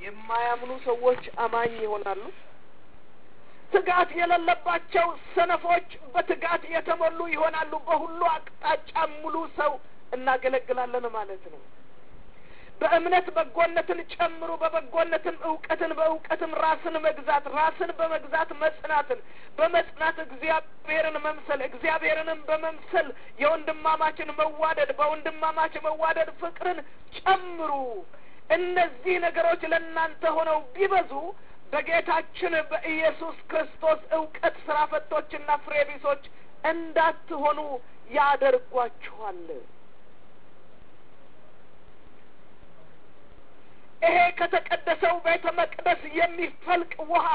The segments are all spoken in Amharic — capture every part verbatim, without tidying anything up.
የማያምኑ ሰዎች አማኝ ይሆናሉ። ትጋት የሌለባቸው ሰነፎች በትጋት የተሞሉ ይሆናሉ። በሁሉ አቅጣጫ ሙሉ ሰው እናገለግላለን ማለት ነው። በእምነት በጎነትን ጨምሩ፣ በበጎነትም ዕውቀትን፣ በዕውቀትም ራስን መግዛት፣ ራስን በመግዛት መጽናትን፣ በመጽናት እግዚአብሔርን መምሰል፣ እግዚአብሔርንም በመምሰል የወንድማማችን መዋደድ፣ በወንድማማች መዋደድ ፍቅርን ጨምሩ። እነዚህ ነገሮች ለእናንተ ሆነው ቢበዙ በጌታችን በኢየሱስ ክርስቶስ ዕውቀት ስራ ፈቶችና ፍሬ ቢሶች እንዳትሆኑ ያደርጓችኋል። ይሄ ከተቀደሰው ቤተ መቅደስ የሚፈልቅ ውሃ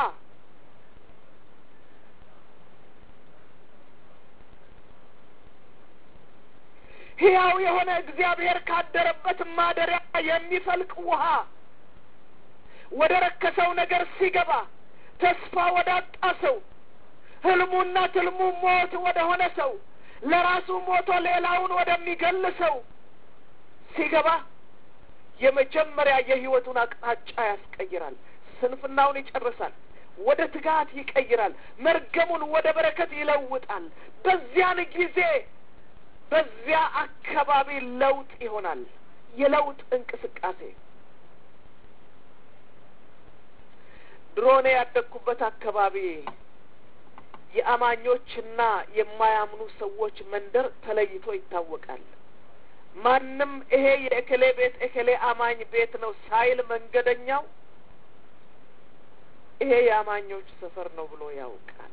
ሕያው የሆነ እግዚአብሔር ካደረበት ማደሪያ የሚፈልቅ ውሃ ወደ ረከሰው ነገር ሲገባ፣ ተስፋ ወዳጣ ሰው፣ ህልሙና ትልሙ ሞት ወደ ሆነ ሰው፣ ለራሱ ሞቶ ሌላውን ወደሚገል ሰው ሲገባ የመጀመሪያ የህይወቱን አቅጣጫ ያስቀይራል። ስንፍናውን ይጨርሳል፣ ወደ ትጋት ይቀይራል፣ መርገሙን ወደ በረከት ይለውጣል። በዚያን ጊዜ በዚያ አካባቢ ለውጥ ይሆናል፣ የለውጥ እንቅስቃሴ። ድሮኔ ያደግኩበት አካባቢ የአማኞችና የማያምኑ ሰዎች መንደር ተለይቶ ይታወቃል። ማንም ይሄ የእከሌ ቤት እከሌ አማኝ ቤት ነው ሳይል መንገደኛው ይሄ የአማኞች ሰፈር ነው ብሎ ያውቃል።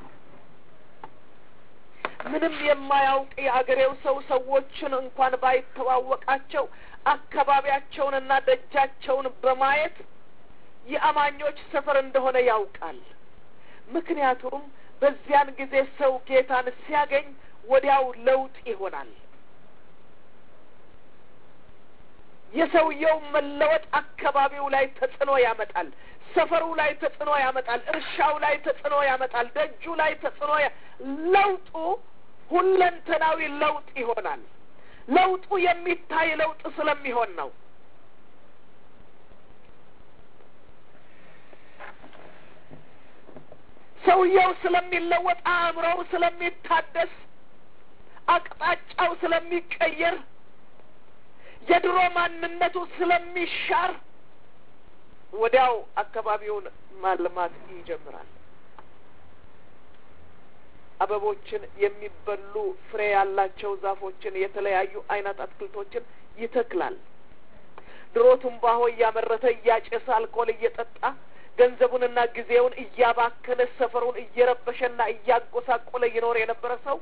ምንም የማያውቅ የአገሬው ሰው ሰዎችን እንኳን ባይተዋወቃቸው አካባቢያቸውንና ደጃቸውን በማየት የአማኞች ሰፈር እንደሆነ ያውቃል። ምክንያቱም በዚያን ጊዜ ሰው ጌታን ሲያገኝ ወዲያው ለውጥ ይሆናል። የሰውየው መለወጥ አካባቢው ላይ ተጽዕኖ ያመጣል፣ ሰፈሩ ላይ ተጽዕኖ ያመጣል፣ እርሻው ላይ ተጽዕኖ ያመጣል፣ ደጁ ላይ ተጽዕኖ ያ ለውጡ ሁለንተናዊ ለውጥ ይሆናል። ለውጡ የሚታይ ለውጥ ስለሚሆን ነው። ሰውየው ስለሚለወጥ፣ አእምሮው ስለሚታደስ፣ አቅጣጫው ስለሚቀየር፣ የድሮ ማንነቱ ስለሚሻር ወዲያው አካባቢውን ማልማት ይጀምራል። አበቦችን፣ የሚበሉ ፍሬ ያላቸው ዛፎችን፣ የተለያዩ አይነት አትክልቶችን ይተክላል። ድሮ ትንባሆ እያመረተ እያጨሰ አልኮል እየጠጣ ገንዘቡንና ጊዜውን እያባከነ ሰፈሩን እየረበሸና እያጎሳቆለ ይኖር የነበረ ሰው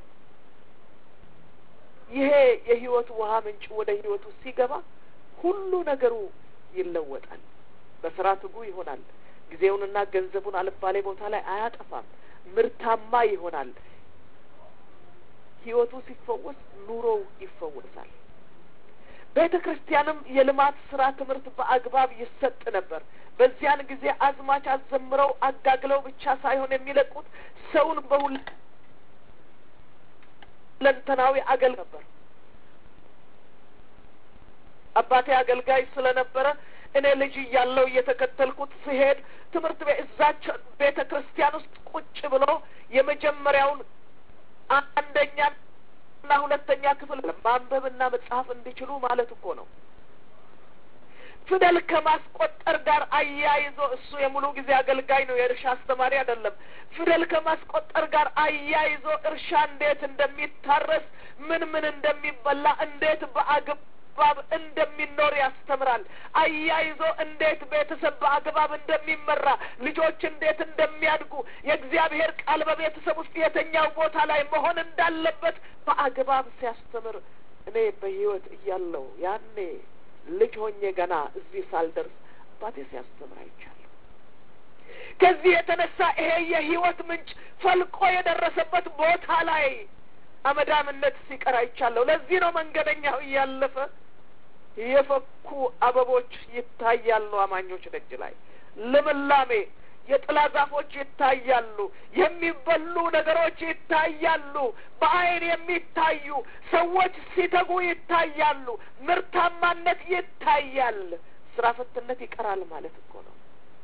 ይሄ የህይወት ውሃ ምንጭ ወደ ህይወቱ ሲገባ ሁሉ ነገሩ ይለወጣል። በስራ ትጉ ይሆናል። ጊዜውንና ገንዘቡን አልባሌ ቦታ ላይ አያጠፋም። ምርታማ ይሆናል። ህይወቱ ሲፈወስ ኑሮው ይፈወሳል። ቤተ ክርስቲያንም የልማት ስራ ትምህርት በአግባብ ይሰጥ ነበር። በዚያን ጊዜ አዝማች አዘምረው አጋግለው ብቻ ሳይሆን የሚለቁት ሰውን በሁሉ ለንተናዊ አገልጋይ ነበር። አባቴ አገልጋይ ስለነበረ እኔ ልጅ እያለሁ እየተከተልኩት ሲሄድ ትምህርት ቤት እዛች ቤተ ክርስቲያን ውስጥ ቁጭ ብሎ የመጀመሪያውን አንደኛና ሁለተኛ ክፍል ማንበብና መጻፍ እንዲችሉ ማለት እኮ ነው። ፊደል ከማስቆጠር ጋር አያይዞ እሱ የሙሉ ጊዜ አገልጋይ ነው፣ የእርሻ አስተማሪ አይደለም። ፊደል ከማስቆጠር ጋር አያይዞ እርሻ እንዴት እንደሚታረስ፣ ምን ምን እንደሚበላ፣ እንዴት በአግባብ እንደሚኖር ያስተምራል። አያይዞ እንዴት ቤተሰብ በአግባብ እንደሚመራ፣ ልጆች እንዴት እንደሚያድጉ፣ የእግዚአብሔር ቃል በቤተሰብ ውስጥ የተኛው ቦታ ላይ መሆን እንዳለበት በአግባብ ሲያስተምር እኔ በህይወት እያለሁ ያኔ ልጅ ሆኜ ገና እዚህ ሳልደርስ አባቴ ሲያስተምር አይቻለሁ። ከዚህ የተነሳ ይሄ የህይወት ምንጭ ፈልቆ የደረሰበት ቦታ ላይ አመዳምነት ሲቀር አይቻለሁ። ለዚህ ነው መንገደኛው እያለፈ የፈኩ አበቦች ይታያሉ፣ አማኞች ደጅ ላይ ልምላሜ፣ የጥላ ዛፎች ይታያሉ፣ የሚበሉ ነገሮች ይታያሉ፣ በአይን የሚታዩ ሰዎች ሲተጉ ይታያሉ፣ ምርታማነት ይታያል። ስራ ፈትነት ይቀራል ማለት እኮ ነው።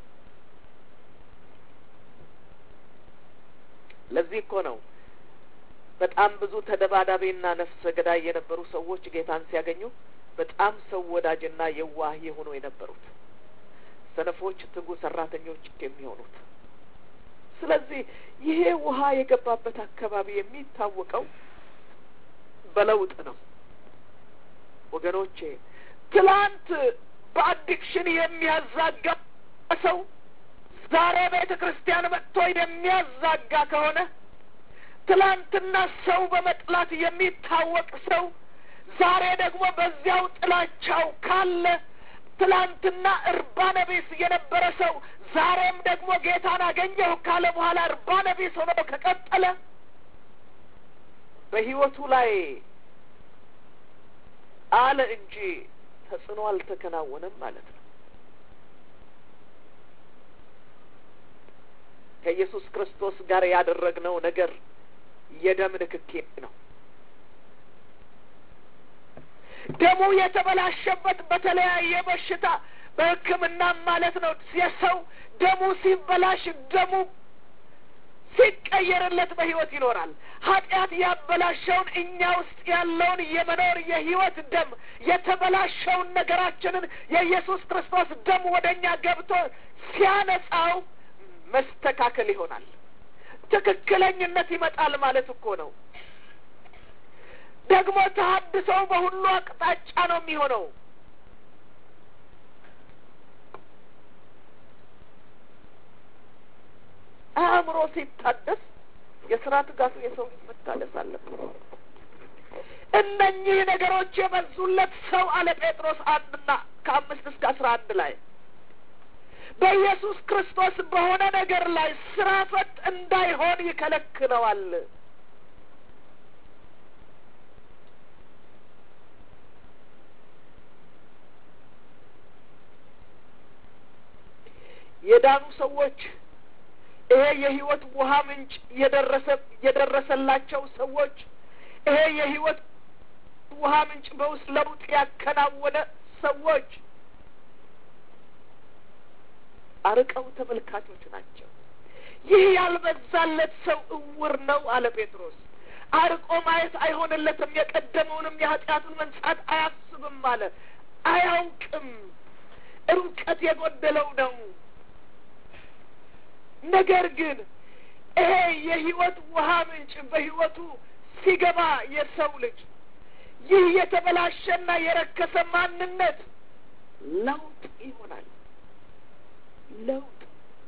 ለዚህ እኮ ነው በጣም ብዙ ተደባዳቢና ነፍሰ ገዳይ የነበሩ ሰዎች ጌታን ሲያገኙ በጣም ሰው ወዳጅና የዋህ የሆኑ የነበሩት፣ ሰነፎች ትጉ ሰራተኞች የሚሆኑት። ስለዚህ ይሄ ውሃ የገባበት አካባቢ የሚታወቀው በለውጥ ነው ወገኖቼ። ትላንት በአዲክሽን የሚያዛጋ ሰው ዛሬ ቤተ ክርስቲያን መጥቶ የሚያዛጋ ከሆነ፣ ትላንትና ሰው በመጥላት የሚታወቅ ሰው ዛሬ ደግሞ በዚያው ጥላቻው ካለ፣ ትላንትና እርባነ ቢስ የነበረ ሰው ዛሬም ደግሞ ጌታን አገኘሁ ካለ በኋላ እርባነ ቢስ ሆኖ ከቀጠለ በሕይወቱ ላይ አለ እንጂ ተጽዕኖ አልተከናወነም ማለት ነው። ከኢየሱስ ክርስቶስ ጋር ያደረግነው ነገር የደም ንክኪ ነው። ደሙ የተበላሸበት በተለያየ በሽታ በሕክምና ማለት ነው። የሰው ደሙ ሲበላሽ ደሙ ሲቀየርለት በሕይወት ይኖራል። ኃጢአት ያበላሸውን እኛ ውስጥ ያለውን የመኖር የሕይወት ደም የተበላሸውን ነገራችንን የኢየሱስ ክርስቶስ ደም ወደኛ ገብቶ ሲያነጻው መስተካከል ይሆናል። ትክክለኝነት ይመጣል ማለት እኮ ነው። ደግሞ ተሐድሶው በሁሉ አቅጣጫ ነው የሚሆነው። አእምሮ ሲታደስ የስራ ትጋቱ የሰው መታደስ አለበት። እነኚህ ነገሮች የበዙለት ሰው አለ ጴጥሮስ አንድና ከአምስት እስከ አስራ አንድ ላይ በኢየሱስ ክርስቶስ በሆነ ነገር ላይ ስራ ፈት እንዳይሆን ይከለክለዋል። የዳኑ ሰዎች ይሄ የህይወት ውሃ ምንጭ የደረሰ የደረሰላቸው ሰዎች ይሄ የህይወት ውሃ ምንጭ በውስጥ ለውጥ ያከናወነ ሰዎች አርቀው ተመልካቾች ናቸው። ይህ ያልበዛለት ሰው እውር ነው አለ ጴጥሮስ። አርቆ ማየት አይሆንለትም። የቀደመውንም የኃጢአቱን መንጻት አያስብም አለ። አያውቅም። እውቀት የጎደለው ነው። ነገር ግን ይሄ የህይወት ውሃ ምንጭ በህይወቱ ሲገባ የሰው ልጅ ይህ የተበላሸና የረከሰ ማንነት ለውጥ ይሆናል። ለውጥ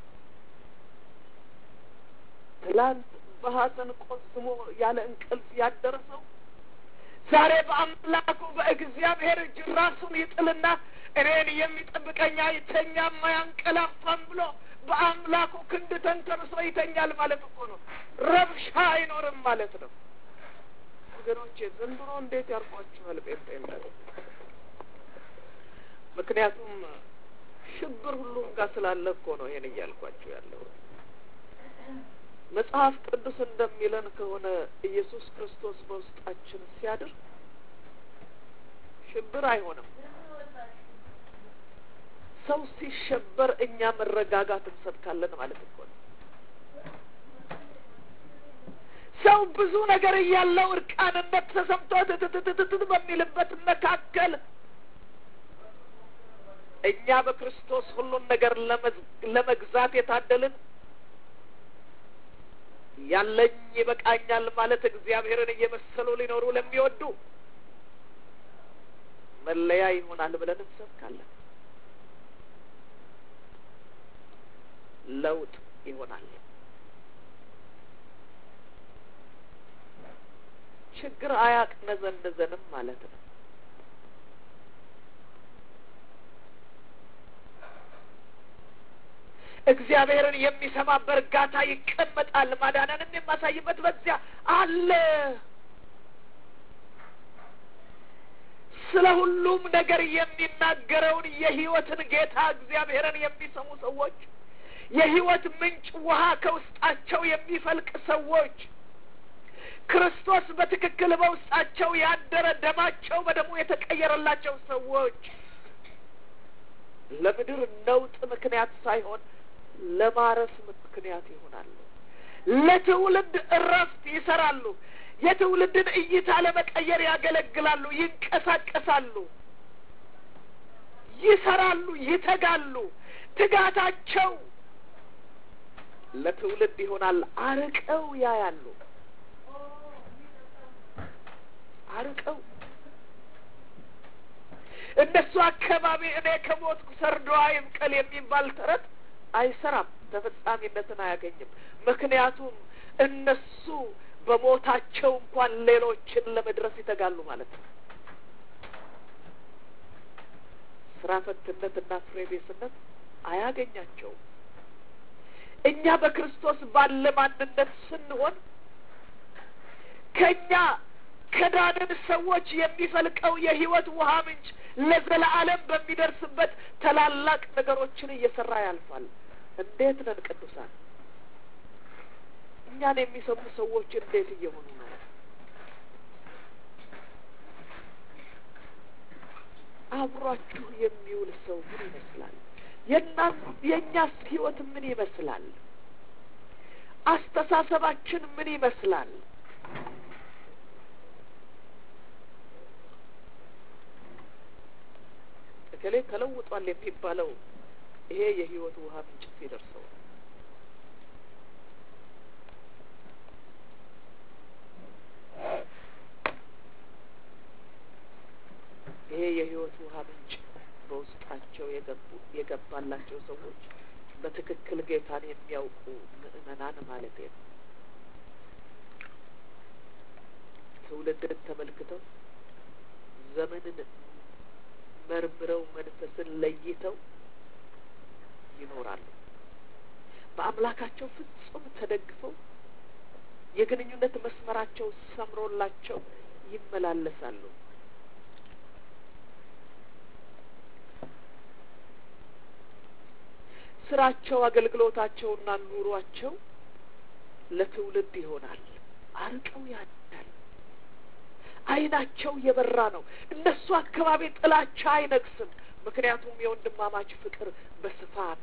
ትላንት በሐዘን ቆስሞ ያለ እንቅልፍ ያደረሰው ዛሬ በአምላኩ በእግዚአብሔር እጅ ራሱን ይጥልና እኔን የሚጠብቀኝ አይተኛም አያንቀላፋም ብሎ በአምላኩ ክንድ ተንተርሶ ይተኛል ማለት እኮ ነው። ረብሻ አይኖርም ማለት ነው። ወገኖቼ ዘንድሮ እንዴት ያርፏችኋል ጴንጤነት? ምክንያቱም ሽብር ሁሉም ጋር ስላለ እኮ ነው ይሄን እያልኳችሁ ያለው። መጽሐፍ ቅዱስ እንደሚለን ከሆነ ኢየሱስ ክርስቶስ በውስጣችን ሲያድር ሽብር አይሆንም። ሰው ሲሸበር እኛ መረጋጋት እንሰብካለን ማለት እኮ ነው። ሰው ብዙ ነገር እያለው እርቃንነት ተሰምቶት ትትትትት በሚልበት መካከል እኛ በክርስቶስ ሁሉን ነገር ለመግዛት የታደልን ያለኝ ይበቃኛል ማለት እግዚአብሔርን እየመሰሉ ሊኖሩ ለሚወዱ መለያ ይሆናል ብለን እንሰብካለን። ለውጥ ይሆናል። ችግር አያቅነዘንዘንም ማለት ነው። እግዚአብሔርን የሚሰማ በእርጋታ ይቀመጣል። ማዳንንም የማሳይበት በዚያ አለ። ስለ ሁሉም ነገር የሚናገረውን የሕይወትን ጌታ እግዚአብሔርን የሚሰሙ ሰዎች፣ የሕይወት ምንጭ ውሃ ከውስጣቸው የሚፈልቅ ሰዎች፣ ክርስቶስ በትክክል በውስጣቸው ያደረ ደማቸው በደሙ የተቀየረላቸው ሰዎች ለምድር ነውጥ ምክንያት ሳይሆን ለማረስ ምክንያት ይሆናሉ። ለትውልድ እረፍት ይሰራሉ። የትውልድን እይታ ለመቀየር ያገለግላሉ፣ ይንቀሳቀሳሉ፣ ይሰራሉ፣ ይተጋሉ። ትጋታቸው ለትውልድ ይሆናል። አርቀው ያያሉ። አርቀው እነሱ አካባቢ እኔ ከሞትኩ ሰርዶ አይብቀል የሚባል ተረት አይሰራም፣ ተፈጻሚነትን አያገኝም። ምክንያቱም እነሱ በሞታቸው እንኳን ሌሎችን ለመድረስ ይተጋሉ ማለት ነው። ስራ ፈትነትና ፍሬ ቢስነት አያገኛቸውም። እኛ በክርስቶስ ባለ ማንነት ስንሆን ከኛ ከዳንን ሰዎች የሚፈልቀው የህይወት ውሃ ምንጭ ለዘላለም በሚደርስበት ታላላቅ ነገሮችን እየሰራ ያልፋል። እንዴት ነን ቅዱሳን? እኛን የሚሰሙ ሰዎች እንዴት እየሆኑ ነው? አብሯችሁ የሚውል ሰው ምን ይመስላል? የናን የኛስ ህይወት ምን ይመስላል? አስተሳሰባችን ምን ይመስላል? እከሌ ተለውጧል የሚባለው ይሄ የህይወት ውሃ ምንጭ ሲደርሰው ይሄ የህይወት ውሃ ምንጭ በውስጣቸው የገቡ የገባላቸው ሰዎች በትክክል ጌታን የሚያውቁ ምእመናን ማለት ነው። ትውልድን ተመልክተው ዘመንን መርምረው መንፈስን ለይተው ይኖራሉ። በአምላካቸው ፍጹም ተደግፈው የግንኙነት መስመራቸው ሰምሮላቸው ይመላለሳሉ። ስራቸው፣ አገልግሎታቸውና ኑሯቸው ለትውልድ ይሆናል። አርቀው ያዳል። አይናቸው የበራ ነው። እነሱ አካባቢ ጥላቻ አይነግስም። ምክንያቱም የወንድማማች ፍቅር በስፋት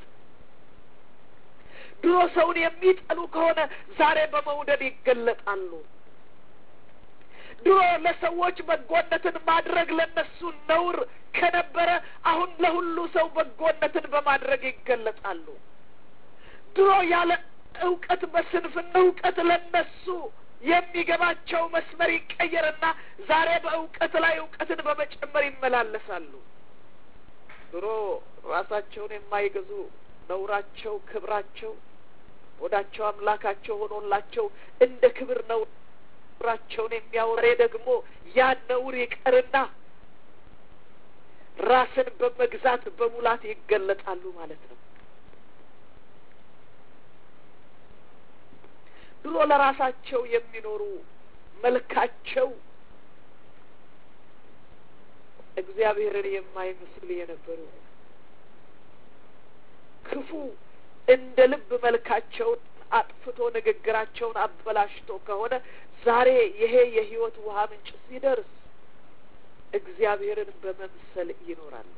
ድሮ ሰውን የሚጠሉ ከሆነ ዛሬ በመውደድ ይገለጣሉ። ድሮ ለሰዎች በጎነትን ማድረግ ለነሱ ነውር ከነበረ አሁን ለሁሉ ሰው በጎነትን በማድረግ ይገለጣሉ። ድሮ ያለ እውቀት በስንፍና እውቀት ለነሱ የሚገባቸው መስመር ይቀየርና ዛሬ በእውቀት ላይ እውቀትን በመጨመር ይመላለሳሉ። ድሮ ራሳቸውን የማይገዙ ነውራቸው ክብራቸው ወዳቸው አምላካቸው ሆኖላቸው እንደ ክብር ነውራቸውን የሚያወሬ ደግሞ ያ ነውር ይቀርና ራስን በመግዛት በሙላት ይገለጣሉ ማለት ነው። ድሮ ለራሳቸው የሚኖሩ መልካቸው እግዚአብሔርን የማይመስል የነበሩ ክፉ እንደ ልብ መልካቸውን አጥፍቶ ንግግራቸውን አበላሽቶ ከሆነ ዛሬ ይሄ የህይወት ውሃ ምንጭ ሲደርስ እግዚአብሔርን በመምሰል ይኖራሉ።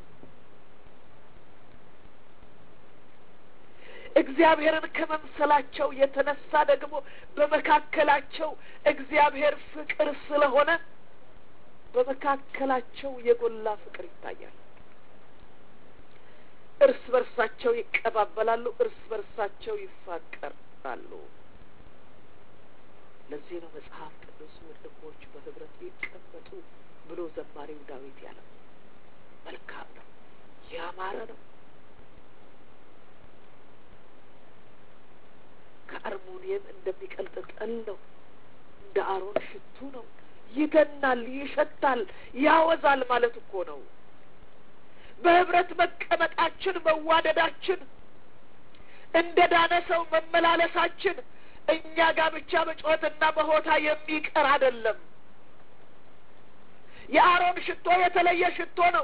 እግዚአብሔርን ከመምሰላቸው የተነሳ ደግሞ በመካከላቸው እግዚአብሔር ፍቅር ስለሆነ በመካከላቸው የጎላ ፍቅር ይታያል። እርስ በርሳቸው ይቀባበላሉ፣ እርስ በርሳቸው ይፋቀራሉ። ለዚህ ነው መጽሐፍ ቅዱስ ወንድሞች በህብረት ይቀመጡ ብሎ ዘማሪው ዳዊት ያለው። መልካም ነው፣ ያማረ ነው። ከአርሞኒየም እንደሚቀልጥ ጠል ነው። እንደ አሮን ሽቱ ነው። ይገናል፣ ይሸታል፣ ያወዛል ማለት እኮ ነው። በህብረት መቀመጣችን መዋደዳችን እንደ ዳነ ሰው መመላለሳችን እኛ ጋር ብቻ በጮትና በሆታ የሚቀር አይደለም። የአሮን ሽቶ የተለየ ሽቶ ነው።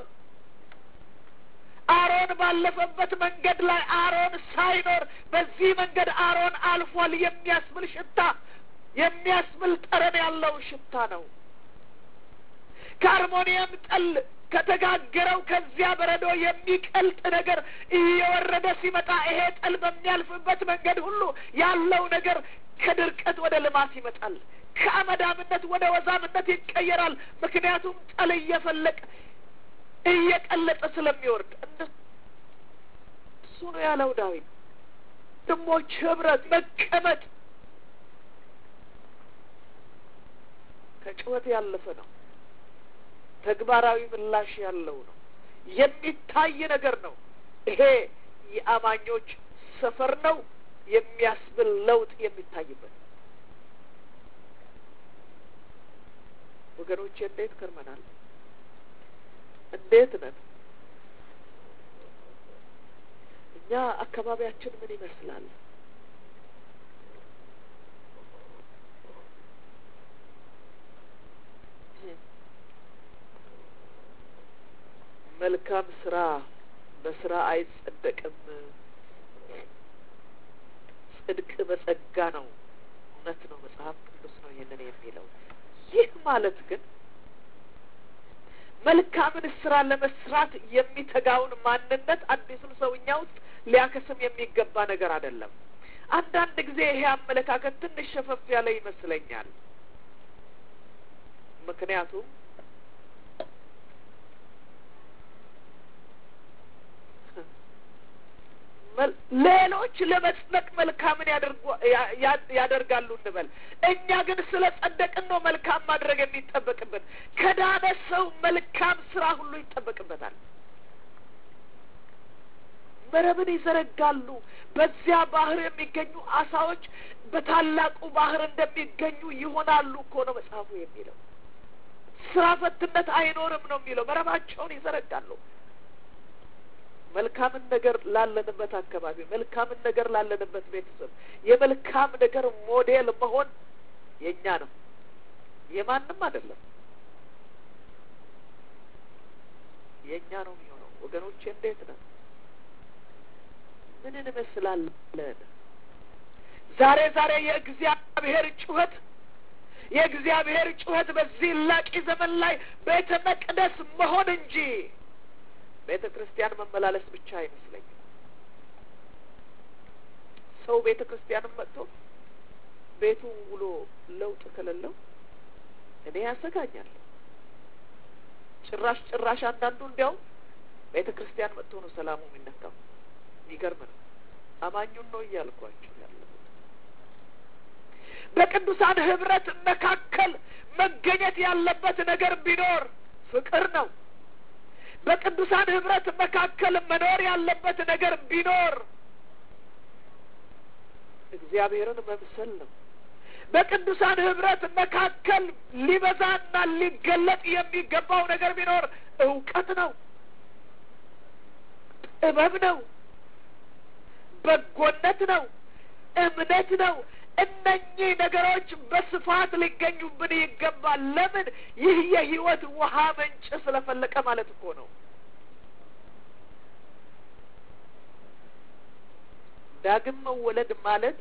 አሮን ባለፈበት መንገድ ላይ አሮን ሳይኖር በዚህ መንገድ አሮን አልፏል የሚያስብል ሽታ የሚያስብል ጠረን ያለው ሽታ ነው። ከአርሞኒየም ጠል ከተጋገረው ከዚያ በረዶ የሚቀልጥ ነገር እየወረደ ሲመጣ ይሄ ጠል በሚያልፍበት መንገድ ሁሉ ያለው ነገር ከድርቀት ወደ ልማት ይመጣል፣ ከአመዳምነት ወደ ወዛምነት ይቀየራል። ምክንያቱም ጠል እየፈለቀ እየቀለጠ ስለሚወርድ። እሱ ነው ያለው ዳዊት። ደሞች ህብረት መቀመጥ ከጭወት ያለፈ ነው። ተግባራዊ ምላሽ ያለው ነው። የሚታይ ነገር ነው። ይሄ የአማኞች ሰፈር ነው የሚያስብል ለውጥ የሚታይበት። ወገኖቼ እንዴት ከርመናል? እንዴት ነን? እኛ አካባቢያችን ምን ይመስላል? መልካም ስራ በስራ አይጸደቅም፣ ጽድቅ በጸጋ ነው። እውነት ነው፣ መጽሐፍ ቅዱስ ነው ይሄንን የሚለው። ይህ ማለት ግን መልካምን ስራ ለመስራት የሚተጋውን ማንነት አዲሱን ሰውኛ ውስጥ ሊያከስም የሚገባ ነገር አይደለም። አንዳንድ ጊዜ ይሄ አመለካከት ትንሽ ሸፈፍ ያለ ይመስለኛል። ምክንያቱም ሌሎች ለመጽደቅ መልካምን ያደርጋሉ እንበል። እኛ ግን ስለ ጸደቅን ነው መልካም ማድረግ የሚጠበቅብን። ከዳነ ሰው መልካም ስራ ሁሉ ይጠበቅበታል። መረብን ይዘረጋሉ። በዚያ ባህር የሚገኙ አሳዎች በታላቁ ባህር እንደሚገኙ ይሆናሉ እኮ ነው መጽሐፉ የሚለው። ስራ ፈትነት አይኖርም ነው የሚለው። መረባቸውን ይዘረጋሉ። መልካምን ነገር ላለንበት አካባቢ፣ መልካምን ነገር ላለንበት ቤተሰብ የመልካም ነገር ሞዴል መሆን የኛ ነው፣ የማንም አይደለም። የኛ ነው የሚሆነው። ወገኖቼ እንዴት ነው? ምን እንመስላለን? ዛሬ ዛሬ የእግዚአብሔር ጩኸት የእግዚአብሔር ጩኸት በዚህ ላቂ ዘመን ላይ ቤተ መቅደስ መሆን እንጂ ቤተ ክርስቲያን መመላለስ ብቻ አይመስለኝም። ሰው ቤተ ክርስቲያንም መጥቶ ቤቱ ውሎ ለውጥ ከሌለው እኔ ያሰጋኛል። ጭራሽ ጭራሽ አንዳንዱ እንዲያው ቤተ ክርስቲያን መጥቶ ነው ሰላሙ የሚነካው። የሚገርም ነው። አማኙን ነው እያልኳቸው ያለሁት። በቅዱሳን ህብረት መካከል መገኘት ያለበት ነገር ቢኖር ፍቅር ነው። በቅዱሳን ህብረት መካከል መኖር ያለበት ነገር ቢኖር እግዚአብሔርን መምሰል ነው። በቅዱሳን ህብረት መካከል ሊበዛና ሊገለጥ የሚገባው ነገር ቢኖር እውቀት ነው፣ ጥበብ ነው፣ በጎነት ነው፣ እምነት ነው። እነኚህ ነገሮች በስፋት ሊገኙብን ይገባል። ለምን? ይህ የህይወት ውሃ ምንጭ ስለፈለቀ ማለት እኮ ነው። ዳግም መወለድ ማለት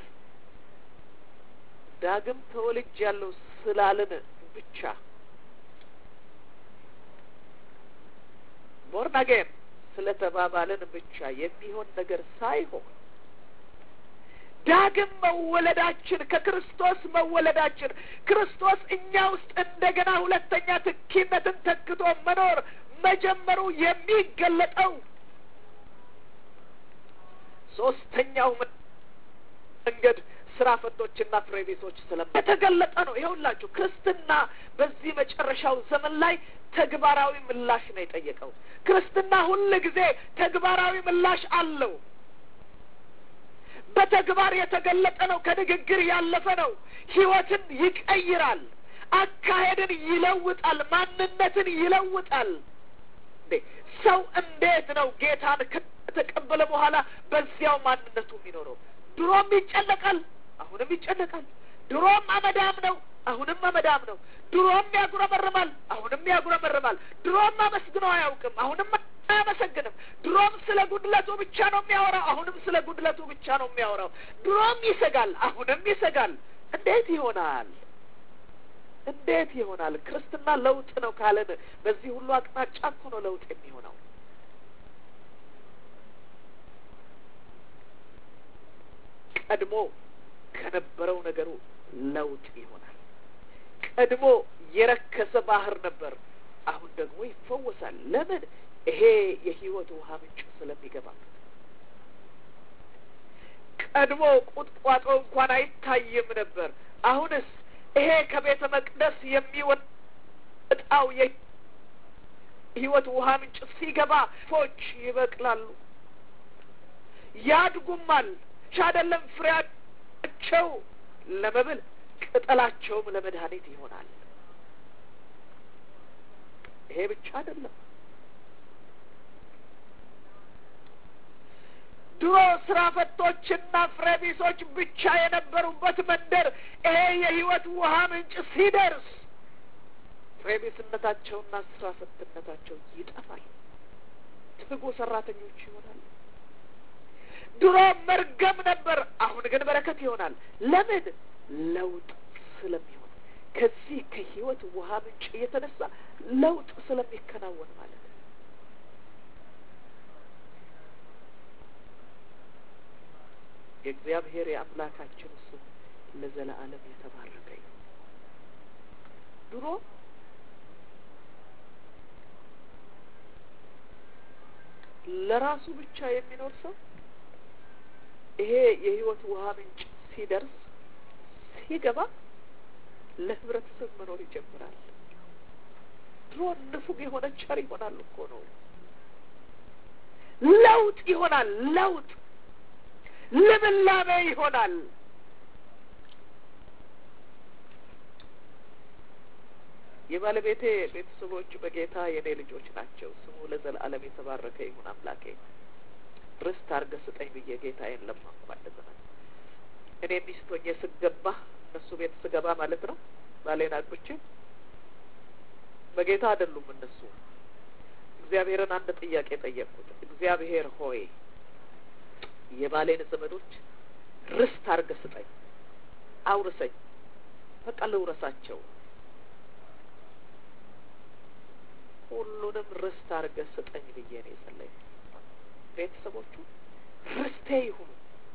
ዳግም ተወልጅ ያለው ስላልን ብቻ ቦርን አጌን ስለተባባልን ብቻ የሚሆን ነገር ሳይሆን ዳግም መወለዳችን ከክርስቶስ መወለዳችን ክርስቶስ እኛ ውስጥ እንደገና ሁለተኛ ትኪነትን ተክቶ መኖር መጀመሩ የሚገለጠው ሶስተኛው መንገድ ስራ ፈቶችና ፍሬ ቢሶች ስለተገለጠ ነው። ይኸውላችሁ ክርስትና በዚህ መጨረሻው ዘመን ላይ ተግባራዊ ምላሽ ነው የጠየቀው። ክርስትና ሁሉ ጊዜ ተግባራዊ ምላሽ አለው። በተግባር የተገለጠ ነው። ከንግግር ያለፈ ነው። ህይወትን ይቀይራል። አካሄድን ይለውጣል። ማንነትን ይለውጣል። ሰው እንዴት ነው ጌታን ከተቀበለ በኋላ በዚያው ማንነቱ የሚኖረው? ድሮም ይጨነቃል፣ አሁንም ይጨነቃል። ድሮም አመዳም ነው፣ አሁንም አመዳም ነው። ድሮም ያጉረመርማል፣ አሁንም ያጉረመርማል። ድሮም አመስግኖ አያውቅም፣ አሁንም አያመሰግንም። ድሮም ስለ ጉድለቱ ብቻ ነው የሚያወራው፣ አሁንም ስለ ጉድለቱ ብቻ ነው የሚያወራው። ድሮም ይሰጋል፣ አሁንም ይሰጋል። እንዴት ይሆናል? እንዴት ይሆናል? ክርስትና ለውጥ ነው ካለን በዚህ ሁሉ አቅጣጫ እኮ ነው ለውጥ የሚሆነው። ቀድሞ ከነበረው ነገሩ ለውጥ ይሆናል። ቀድሞ የረከሰ ባህር ነበር፣ አሁን ደግሞ ይፈወሳል። ለምን? ይሄ የህይወት ውሃ ምንጭ ስለሚገባበት። ቀድሞ ቁጥቋጦ እንኳን አይታይም ነበር፣ አሁንስ ይሄ ከቤተ መቅደስ የሚወጣው የህይወት ውሃ ምንጭ ሲገባ ፎች ይበቅላሉ፣ ያድጉማል። አይደለም ፍሬያቸው ለመብል ቅጠላቸውም ለመድኃኒት ይሆናል። ይሄ ብቻ አይደለም። ድሮ ስራ ፈቶችና ፍሬቢሶች ብቻ የነበሩበት መንደር ይሄ የህይወት ውሃ ምንጭ ሲደርስ ፍሬቢስነታቸውና ስራ ፈትነታቸው ይጠፋል፣ ትጉ ሰራተኞች ይሆናሉ። ድሮ መርገም ነበር፣ አሁን ግን በረከት ይሆናል። ለምን? ለውጥ ስለሚሆን፣ ከዚህ ከህይወት ውሃ ምንጭ የተነሳ ለውጥ ስለሚከናወን ማለት ነው። የእግዚአብሔር የአምላካችን ስም ለዘላለም የተባረከ ይሁን። ድሮ ለራሱ ብቻ የሚኖር ሰው ይሄ የህይወት ውሃ ምንጭ ሲደርስ ሲገባ ለህብረተሰብ መኖር ይጀምራል። ድሮ ንፉግ የሆነ ቸር ይሆናል እኮ ነው። ለውጥ ይሆናል። ለውጥ ልምላሜ ይሆናል። የባለቤቴ ቤተሰቦች በጌታ የኔ ልጆች ናቸው። ስሙ ለዘላለም የተባረከ ይሁን። አምላኬ ርስት አድርገህ ስጠኝ ብዬ ጌታዬን ለማንኳ እንደዘመን እኔ ሚስት ሆኜ ስገባ እነሱ ቤት ስገባ ማለት ነው። ባሌን አግብቼ በጌታ አይደሉም እነሱ። እግዚአብሔርን አንድ ጥያቄ ጠየቅኩት። እግዚአብሔር ሆይ የባሌን ዘመዶች ርስት አድርገህ ስጠኝ፣ አውርሰኝ፣ በቃ ልውረሳቸው፣ ሁሉንም ርስት አድርገህ ስጠኝ ብዬ ነው የጸለይኩት። ቤተሰቦቹ ርስቴ ይሁኑ።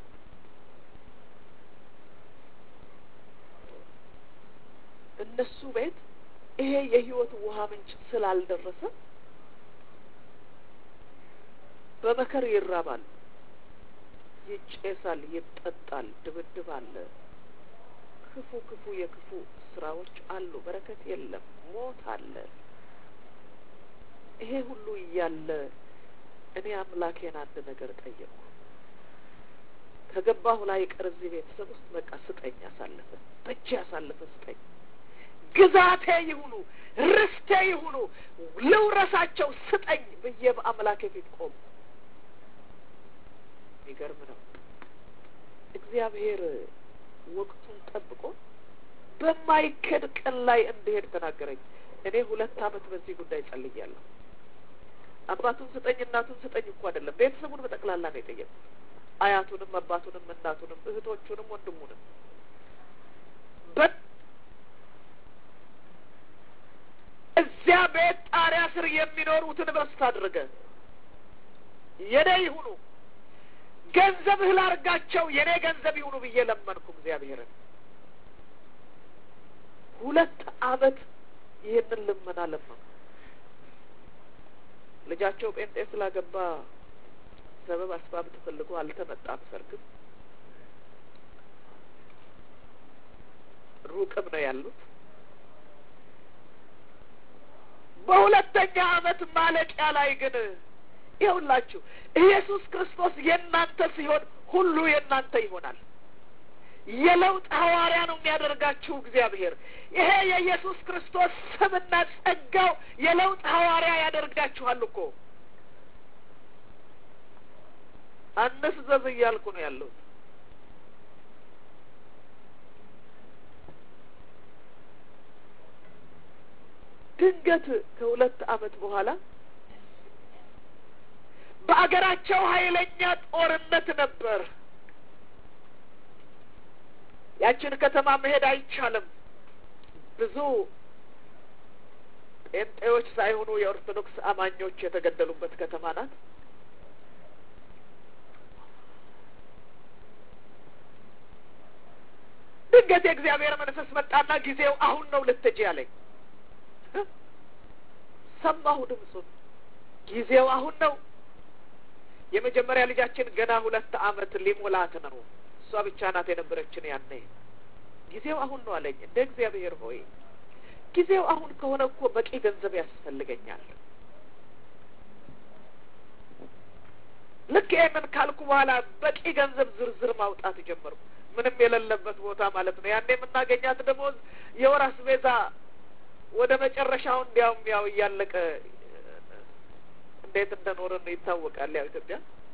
እነሱ ቤት ይሄ የህይወት ውሃ ምንጭ ስላልደረሰ በመከር ይራባል፣ ይጨሳል፣ ይጠጣል፣ ድብድብ አለ፣ ክፉ ክፉ የክፉ ስራዎች አሉ፣ በረከት የለም፣ ሞት አለ። ይሄ ሁሉ እያለ እኔ አምላኬን አንድ ነገር ጠየቅኩ። ከገባሁ ላይ ቀር እዚህ ቤተሰብ ውስጥ በቃ ስጠኝ፣ አሳልፈ በእጄ አሳልፈ ስጠኝ፣ ግዛቴ ይሁኑ፣ ርስቴ ይሁኑ፣ ልውረሳቸው ስጠኝ ብዬ በአምላኬ ፊት ቆም። ይገርም ነው። እግዚአብሔር ወቅቱን ጠብቆ በማይከድ ቀን ላይ እንድሄድ ተናገረኝ። እኔ ሁለት አመት በዚህ ጉዳይ ጸልያለሁ። አባቱን ስጠኝ እናቱን ስጠኝ እኮ አይደለም፣ ቤተሰቡን በጠቅላላ ነው የጠየቁት። አያቱንም አባቱንም እናቱንም እህቶቹንም ወንድሙንም እዚያ ቤት ጣሪያ ስር የሚኖሩትን በስት አድርገ የኔ ይሁኑ፣ ገንዘብህ ላርጋቸው፣ የኔ ገንዘብ ይሁኑ ብዬ ለመንኩ እግዚአብሔርን። ሁለት አመት ይህንን ልመና ለመንኩ። ልጃቸው ጴንጤ ስላገባ ሰበብ አስባብ ተፈልጎ አልተመጣም። ሰርግም ሩቅም ነው ያሉት። በሁለተኛ አመት ማለቂያ ላይ ግን ይኸውላችሁ ኢየሱስ ክርስቶስ የእናንተ ሲሆን ሁሉ የእናንተ ይሆናል። የለውጥ ሐዋርያ ነው የሚያደርጋችሁ እግዚአብሔር። ይሄ የኢየሱስ ክርስቶስ ስምና ጸጋው የለውጥ ሐዋርያ ያደርጋችኋል እኮ። አንፍዘዝ እያልኩ ነው ያለው። ድንገት ከሁለት አመት በኋላ በአገራቸው ኃይለኛ ጦርነት ነበር። ያችን ከተማ መሄድ አይቻልም። ብዙ ጴንጤዎች ሳይሆኑ የኦርቶዶክስ አማኞች የተገደሉበት ከተማ ናት። ድንገት የእግዚአብሔር መንፈስ መጣና ጊዜው አሁን ነው ልትሄጂ አለኝ። ሰማሁ ድምፁን። ጊዜው አሁን ነው። የመጀመሪያ ልጃችን ገና ሁለት አመት ሊሞላት ነው። እሷ ብቻ ናት የነበረችን ያኔ። ጊዜው አሁን ነው አለኝ። እንደ እግዚአብሔር ሆይ ጊዜው አሁን ከሆነ እኮ በቂ ገንዘብ ያስፈልገኛል። ልክ ይሄንን ካልኩ በኋላ በቂ ገንዘብ ዝርዝር ማውጣት ጀመርኩ። ምንም የሌለበት ቦታ ማለት ነው። ያኔ የምናገኛት ደሞዝ የወር አስቤዛ ወደ መጨረሻው እንዲያውም ያው እያለቀ እንዴት እንደኖርን ይታወቃል። ያው ኢትዮጵያ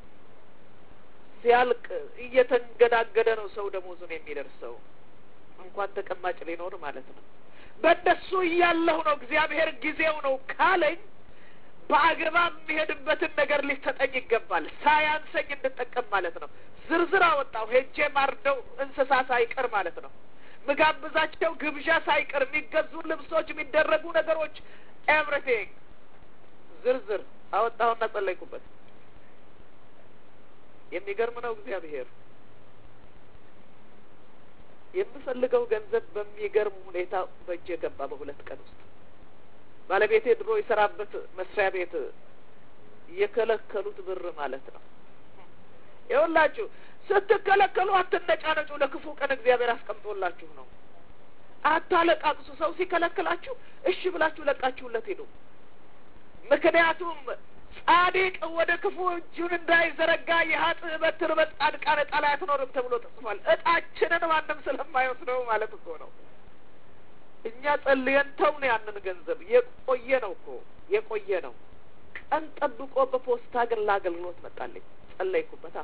ሲያልቅ እየተንገዳገደ ነው ሰው ደሞዙን የሚደርሰው፣ እንኳን ተቀማጭ ሊኖር ማለት ነው። በደሱ እያለሁ ነው እግዚአብሔር ጊዜው ነው ካለኝ በአግባብ የሚሄድበትን ነገር ሊሰጠኝ ይገባል። ሳያንሰኝ እንድጠቀም ማለት ነው። ዝርዝር አወጣው። ሄጄ ማርደው እንስሳ ሳይቀር ማለት ነው። ምጋብዛቸው ግብዣ ሳይቀር፣ የሚገዙ ልብሶች፣ የሚደረጉ ነገሮች ኤቭሪቲንግ ዝርዝር አወጣሁና ጸለይኩበት። የሚገርም ነው እግዚአብሔር። የምፈልገው ገንዘብ በሚገርም ሁኔታ በእጄ ገባ በሁለት ቀን ውስጥ። ባለቤቴ ድሮ የሰራበት መስሪያ ቤት የከለከሉት ብር ማለት ነው። ይኸውላችሁ ስትከለከሉ አትነጫነጩ። ለክፉ ቀን እግዚአብሔር አስቀምጦላችሁ ነው። አታለቃቅሱ። ሰው ሲከለክላችሁ እሺ ብላችሁ ለቃችሁለት ሄዱ። ምክንያቱም ጻድቅ ወደ ክፉ እጁን እንዳይዘረጋ የኃጥእ በትር በጻድቃን ዕጣ ላይ አትኖርም ተብሎ ተጽፏል። ዕጣችንን ማንም ስለማይወስደው ማለት እኮ ነው። እኛ ጸልየን ተውን ያንን ገንዘብ። የቆየ ነው እኮ የቆየ ነው። ቀን ጠብቆ በፖስታ ግን ለአገልግሎት መጣልኝ። ጸለይኩበታ።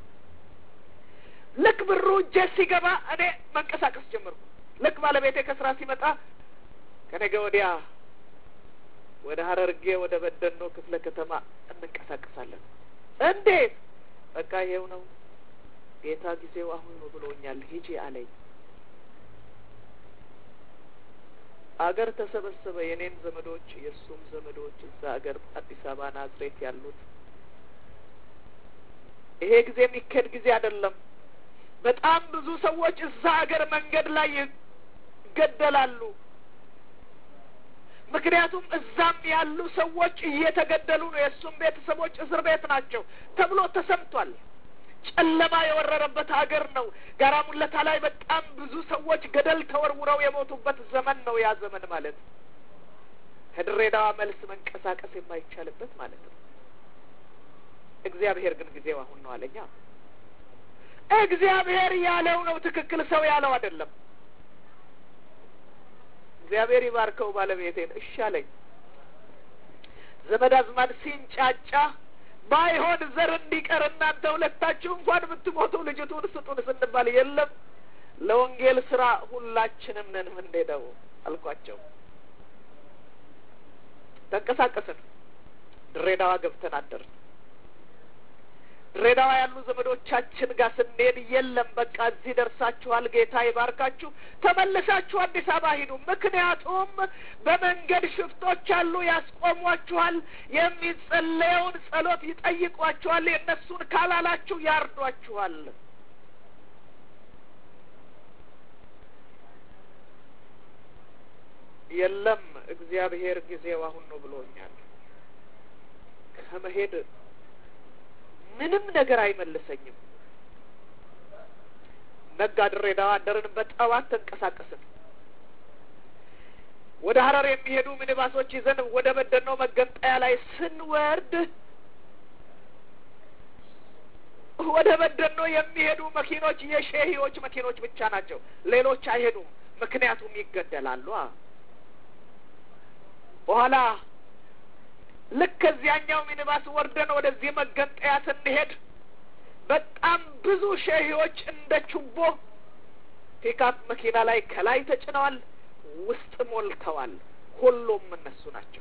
ልክ ብሩ እጄ ሲገባ እኔ መንቀሳቀስ ጀመርኩ። ልክ ባለቤቴ ከስራ ሲመጣ ከነገ ወዲያ ወደ ሀረርጌ ወደ በደኖ ክፍለ ከተማ እንንቀሳቀሳለን። እንዴት? በቃ ይሄው ነው ጌታ ጊዜው አሁን ነው ብሎኛል ሂጂ አለኝ። አገር ተሰበሰበ። የኔን ዘመዶች የእሱም ዘመዶች እዛ አገር አዲስ አበባ ናዝሬት ያሉት። ይሄ ጊዜ የሚከድ ጊዜ አይደለም። በጣም ብዙ ሰዎች እዛ አገር መንገድ ላይ ይገደላሉ። ምክንያቱም እዛም ያሉ ሰዎች እየተገደሉ ነው። የእሱም ቤተሰቦች እስር ቤት ናቸው ተብሎ ተሰምቷል። ጨለማ የወረረበት ሀገር ነው። ጋራ ሙለታ ላይ በጣም ብዙ ሰዎች ገደል ተወርውረው የሞቱበት ዘመን ነው ያ ዘመን ማለት። ከድሬዳዋ መልስ መንቀሳቀስ የማይቻልበት ማለት ነው። እግዚአብሔር ግን ጊዜው አሁን ነው አለኛ። እግዚአብሔር ያለው ነው ትክክል፣ ሰው ያለው አይደለም። እግዚአብሔር ይባርከው ባለቤቴን። እሺ አለኝ። ዘመድ አዝማድ ሲንጫጫ ባይሆን ዘር እንዲቀር እናንተ ሁለታችሁ እንኳን ብትሞቱ ልጅቱን ስጡን ስንባል የለም ለወንጌል ስራ ሁላችንም ነን የምንሄደው አልኳቸው። ተንቀሳቀስን። ድሬዳዋ ገብተን አደርን። ድሬዳዋ ያሉ ዘመዶቻችን ጋር ስንሄድ የለም በቃ እዚህ ደርሳችኋል፣ ጌታ ይባርካችሁ፣ ተመልሳችሁ አዲስ አበባ ሂዱ። ምክንያቱም በመንገድ ሽፍቶች አሉ፣ ያስቆሟችኋል፣ የሚጸለየውን ጸሎት ይጠይቋችኋል፣ የእነሱን ካላላችሁ ያርዷችኋል። የለም እግዚአብሔር ጊዜው አሁን ነው ብሎኛል። ከመሄድ ምንም ነገር አይመልሰኝም። ነጋ ድሬዳዋ አደርን። በጠዋት ተንቀሳቀስን። ወደ ሀረር የሚሄዱ ሚኒባሶች ይዘን ወደ በደኖ መገንጠያ ላይ ስንወርድ ወደ በደኖ የሚሄዱ መኪኖች የሼሂዎች መኪኖች ብቻ ናቸው። ሌሎች አይሄዱም፣ ምክንያቱም ይገደላሉ። በኋላ ልክ ከዚያኛው ሚኒባስ ወርደን ወደዚህ መገንጠያ ስንሄድ በጣም ብዙ ሼሂዎች እንደ ችቦ ፒካፕ መኪና ላይ ከላይ ተጭነዋል፣ ውስጥ ሞልተዋል። ሁሉም እነሱ ናቸው።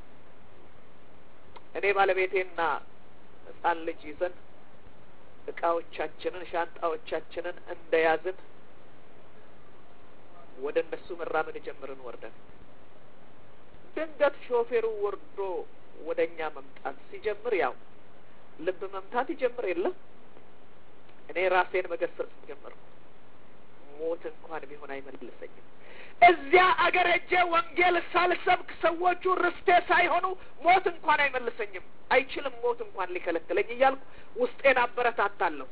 እኔ ባለቤቴና ሕፃን ልጅ ይዘን እቃዎቻችንን ሻንጣዎቻችንን እንደያዝን ወደ እነሱ መራመድ ጀመርን ወርደን። ድንገት ሾፌሩ ወርዶ ወደኛ መምጣት ሲጀምር ያው ልብ መምታት ይጀምር የለም እኔ ራሴን መገሰጽ ጀመርኩ። ሞት እንኳን ቢሆን አይመልሰኝም። እዚያ አገር ሄጄ ወንጌል ሳልሰብክ ሰዎቹ ርስቴ ሳይሆኑ ሞት እንኳን አይመልሰኝም፣ አይችልም ሞት እንኳን ሊከለክለኝ እያልኩ ውስጤን አበረታታለሁ።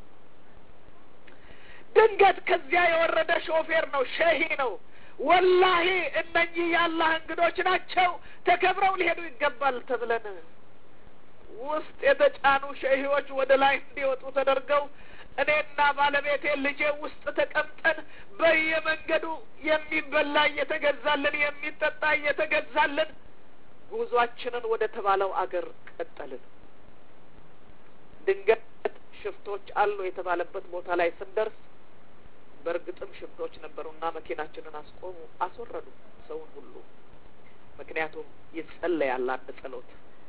ድንገት ከዚያ የወረደ ሾፌር ነው፣ ሸሂ ነው። ወላሂ እነኚህ የአላህ እንግዶች ናቸው፣ ተከብረው ሊሄዱ ይገባል ተብለን ውስጥ የተጫኑ ሸሂዎች ወደ ላይ እንዲወጡ ተደርገው እኔና ባለቤቴ ልጄ ውስጥ ተቀምጠን በየመንገዱ የሚበላ እየተገዛልን የሚጠጣ እየተገዛልን ጉዟችንን ወደ ተባለው አገር ቀጠልን። ድንገት ሽፍቶች አሉ የተባለበት ቦታ ላይ ስንደርስ በእርግጥም ሽፍቶች ነበሩና መኪናችንን አስቆሙ፣ አስወረዱ ሰውን ሁሉ። ምክንያቱም ይጸለያል አንድ ጸሎት።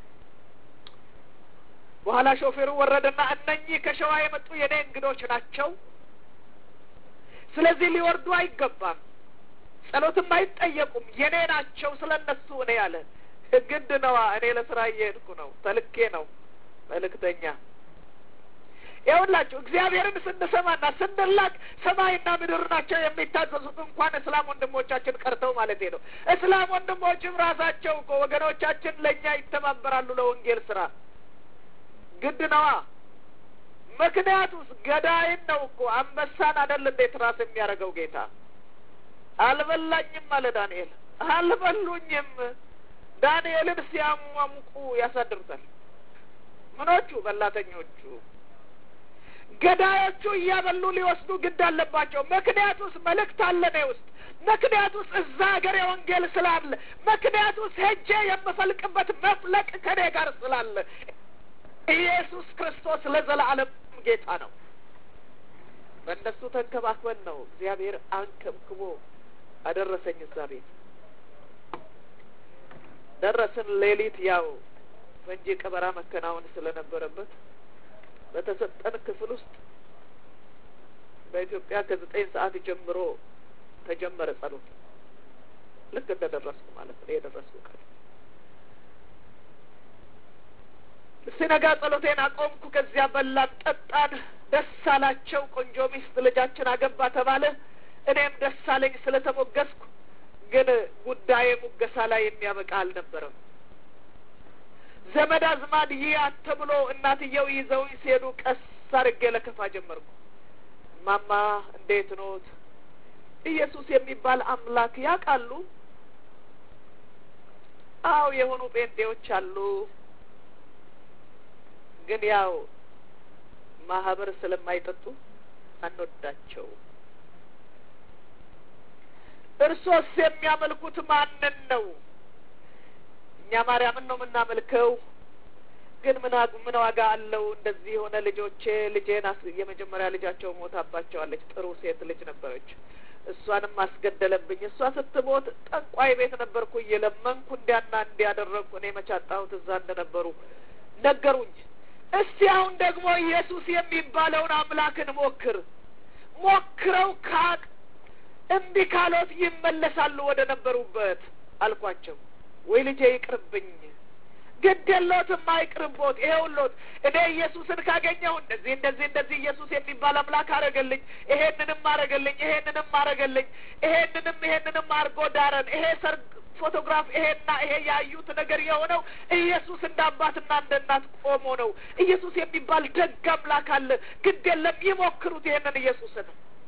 በኋላ ሾፌሩ ወረደና እነኚህ ከሸዋ የመጡ የኔ እንግዶች ናቸው፣ ስለዚህ ሊወርዱ አይገባም፣ ጸሎትም አይጠየቁም፣ የኔ ናቸው ስለነሱ እኔ ያለ ግድ ነዋ። እኔ ለስራ እየሄድኩ ነው፣ ተልኬ ነው መልእክተኛ። ይኸውላችሁ እግዚአብሔርን ስንሰማና ስንላክ ሰማይና ምድር ናቸው የሚታዘዙት፣ እንኳን እስላም ወንድሞቻችን ቀርተው ማለት ነው። እስላም ወንድሞችም ራሳቸው እኮ ወገኖቻችን ለእኛ ይተባበራሉ ለወንጌል ስራ። ግድ ነዋ። ምክንያቱስ ገዳይን ነው እኮ አንበሳን አይደል እንዴት ራስ የሚያደርገው ጌታ። አልበላኝም አለ ዳንኤል። አልበሉኝም። ዳንኤልን ሲያሟሙቁ ያሳድሩታል። ምኖቹ በላተኞቹ ገዳዮቹ እያበሉ ሊወስዱ ግድ አለባቸው። ምክንያቱስ መልእክት አለ እኔ ውስጥ። ምክንያቱስ እዛ ሀገር የወንጌል ስላለ፣ ምክንያቱስ ሄጄ የምፈልቅበት መፍለቅ ከኔ ጋር ስላለ። ኢየሱስ ክርስቶስ ለዘላለም ጌታ ነው። በእነሱ ተንከባክበን ነው እግዚአብሔር አንከብክቦ አደረሰኝ። እዛ ቤት ደረስን። ሌሊት ያው ፈንጂ ቀበራ መከናወን ስለነበረበት በተሰጠን ክፍል ውስጥ በኢትዮጵያ ከዘጠኝ ሰዓት ጀምሮ ተጀመረ ጸሎት። ልክ እንደደረስኩ ማለት ነው የደረስኩ ቀን ሲነጋ ጸሎቴን አቆምኩ። ከዚያ በላን ጠጣን፣ ደስ አላቸው። ቆንጆ ሚስት ልጃችን አገባ ተባለ። እኔም ደስ አለኝ ስለተሞገስኩ። ግን ጉዳዬ ሙገሳ ላይ የሚያበቃ አልነበረም። ዘመድ አዝማድ ይያት ተብሎ እናትየው ይዘውኝ ሲሄዱ ቀስ አድርጌ ለከፋ ጀመርኩ። ማማ እንዴት ኖት? ኢየሱስ የሚባል አምላክ ያውቃሉ? አዎ የሆኑ ጴንጤዎች አሉ፣ ግን ያው ማህበር ስለማይጠጡ አንወዳቸው። እርሶስ የሚያመልኩት ማንን ነው? እኛ ማርያምን ነው የምናመልከው። ግን ምን ምን ዋጋ አለው? እንደዚህ የሆነ ልጆቼ ልጄን የመጀመሪያ ልጃቸው ሞታባቸዋለች። ጥሩ ሴት ልጅ ነበረች። እሷንም አስገደለብኝ። እሷ ስትሞት ጠንቋይ ቤት ነበርኩ እየለመንኩ እንዲያና እንዲያደረግኩ። እኔ መቻጣሁት እዛ እንደነበሩ ነገሩኝ። እስቲ አሁን ደግሞ ኢየሱስ የሚባለውን አምላክን ሞክር። ሞክረው ካቅ እምቢ ካሎት ይመለሳሉ ወደ ነበሩበት አልኳቸው። ወይ ልጄ ይቅርብኝ፣ ግድ የለዎትም አይቅርቦት። ይኸውልዎት እኔ ኢየሱስን ካገኘሁ እንደዚህ እንደዚህ እንደዚህ ኢየሱስ የሚባል አምላክ አረገልኝ፣ ይሄንንም አረገልኝ፣ ይሄንንም አረገልኝ፣ ይሄንንም ይሄንንም አርጎ ዳረን። ይሄ ሰርግ ፎቶግራፍ ይሄና ይሄ ያዩት ነገር የሆነው ኢየሱስ እንደ አባትና እንደ እናት ቆሞ ነው። ኢየሱስ የሚባል ደግ አምላክ አለ። ግድ የለም ይሞክሩት ይሄንን ኢየሱስን።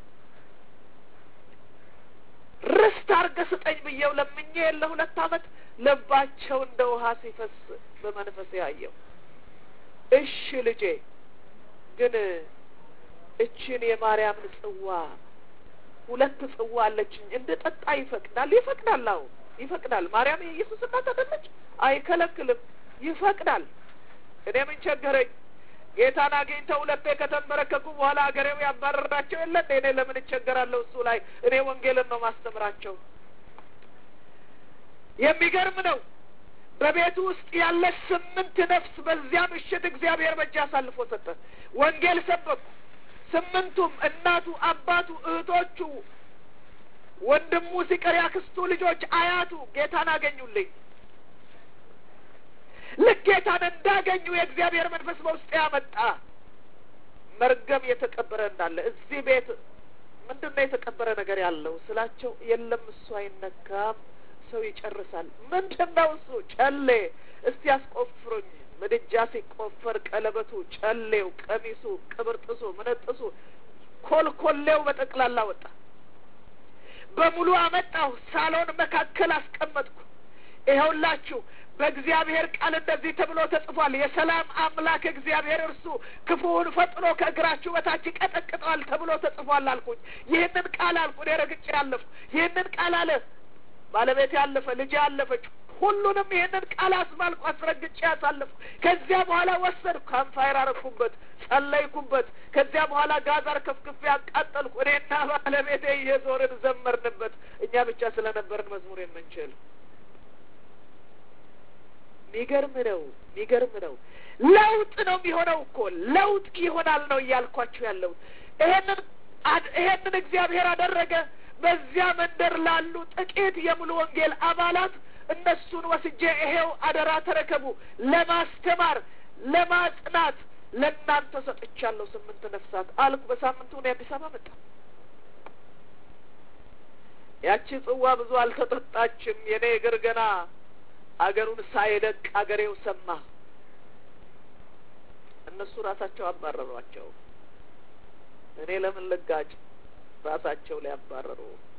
ርስት አርገህ ስጠኝ ብዬው ለምኜ የለ ሁለት አመት ልባቸው እንደ ውሃ ሲፈስ በመንፈሴ ያየው። እሺ ልጄ ግን እችን የማርያምን ጽዋ ሁለት ጽዋ አለችኝ እንደ ጠጣ ይፈቅዳል? ይፈቅዳል። አዎ ይፈቅዳል። ማርያም የኢየሱስ እናት አይደለች? አይከለክልም፣ ይፈቅዳል። እኔ ምን ቸገረኝ? ጌታን አግኝተው ሁለቴ ከተንበረከኩ በኋላ አገሬው ያባረርናቸው የለ እንዴ? እኔ ለምን እቸገራለሁ እሱ ላይ? እኔ ወንጌልን ነው ማስተምራቸው። የሚገርም ነው። በቤቱ ውስጥ ያለ ስምንት ነፍስ በዚያ ምሽት እግዚአብሔር በእጅ አሳልፎ ሰጠ። ወንጌል ሰበኩ። ስምንቱም እናቱ፣ አባቱ፣ እህቶቹ ወንድሙ ሲቀር ያክስቱ ልጆች አያቱ ጌታን አገኙልኝ። ልክ ጌታን እንዳገኙ የእግዚአብሔር መንፈስ በውስጤ ያመጣ መርገም የተቀበረ እንዳለ እዚህ ቤት ምንድነው የተቀበረ ነገር ያለው ስላቸው፣ የለም እሱ አይነካም ሰው ይጨርሳል። ምንድነው እሱ? ጨሌ። እስቲ ያስቆፍሩኝ። ምድጃ ሲቆፈር ቀለበቱ፣ ጨሌው፣ ቀሚሱ፣ ቅብርጥሱ፣ ምንጥሱ፣ ኮልኮሌው በጠቅላላ ወጣ። በሙሉ አመጣሁ። ሳሎን መካከል አስቀመጥኩ። ይኸውላችሁ በእግዚአብሔር ቃል እንደዚህ ተብሎ ተጽፏል። የሰላም አምላክ እግዚአብሔር እርሱ ክፉውን ፈጥኖ ከእግራችሁ በታች ይቀጠቅጠዋል ተብሎ ተጽፏል አልኩኝ። ይህንን ቃል አልኩ። እኔ ረግጬ ያለፍኩ። ይህንን ቃል አለ ባለቤቴ ያለፈ፣ ልጄ ያለፈች፣ ሁሉንም ይህንን ቃል አስማልኩ፣ አስረግጬ ያሳለፍኩ። ከዚያ በኋላ ወሰድኩ፣ ካምፋየር አረኩበት፣ ጸለይኩበት። ከዚያ በኋላ ጋዛር ከፍክፌ አቃጠልኩ። እኔና ባለቤቴ እየዞርን ዘመርንበት። እኛ ብቻ ስለነበርን መዝሙር የምንችል። ሚገርም ነው፣ ሚገርም ነው። ለውጥ ነው የሚሆነው እኮ ለውጥ ይሆናል ነው እያልኳችሁ ያለው። ይሄንን ይሄንን እግዚአብሔር አደረገ። በዚያ መንደር ላሉ ጥቂት የሙሉ ወንጌል አባላት እነሱን ወስጄ ይሄው አደራ ተረከቡ፣ ለማስተማር ለማጽናት ለእናንተ ሰጥቻለሁ ስምንት ነፍሳት አልኩ። በሳምንቱ ነው አዲስ አበባ መጣ። ያቺ ጽዋ ብዙ አልተጠጣችም። የኔ እግር ገና አገሩን ሳይደቅ አገሬው ሰማ። እነሱ ራሳቸው አባረሯቸው። እኔ ለምን ልጋጭ? ራሳቸው ላይ አባረሩ።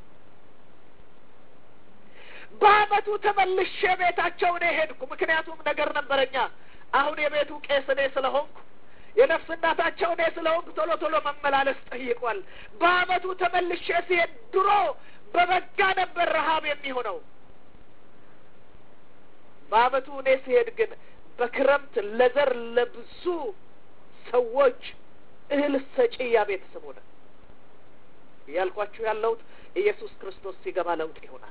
በአመቱ ተመልሼ ቤታቸው እኔ ሄድኩ። ምክንያቱም ነገር ነበረኛ። አሁን የቤቱ ቄስ እኔ ስለሆንኩ፣ የነፍስ እናታቸው እኔ ስለሆንኩ ቶሎ ቶሎ መመላለስ ጠይቋል። በአመቱ ተመልሼ ሲሄድ ድሮ በበጋ ነበር ረሀብ የሚሆነው። በአመቱ እኔ ሲሄድ ግን በክረምት ለዘር ለብዙ ሰዎች እህል ሰጪ ያ ቤተሰብ ሆነ። ያልኳችሁ ያለሁት ኢየሱስ ክርስቶስ ሲገባ ለውጥ ይሆናል።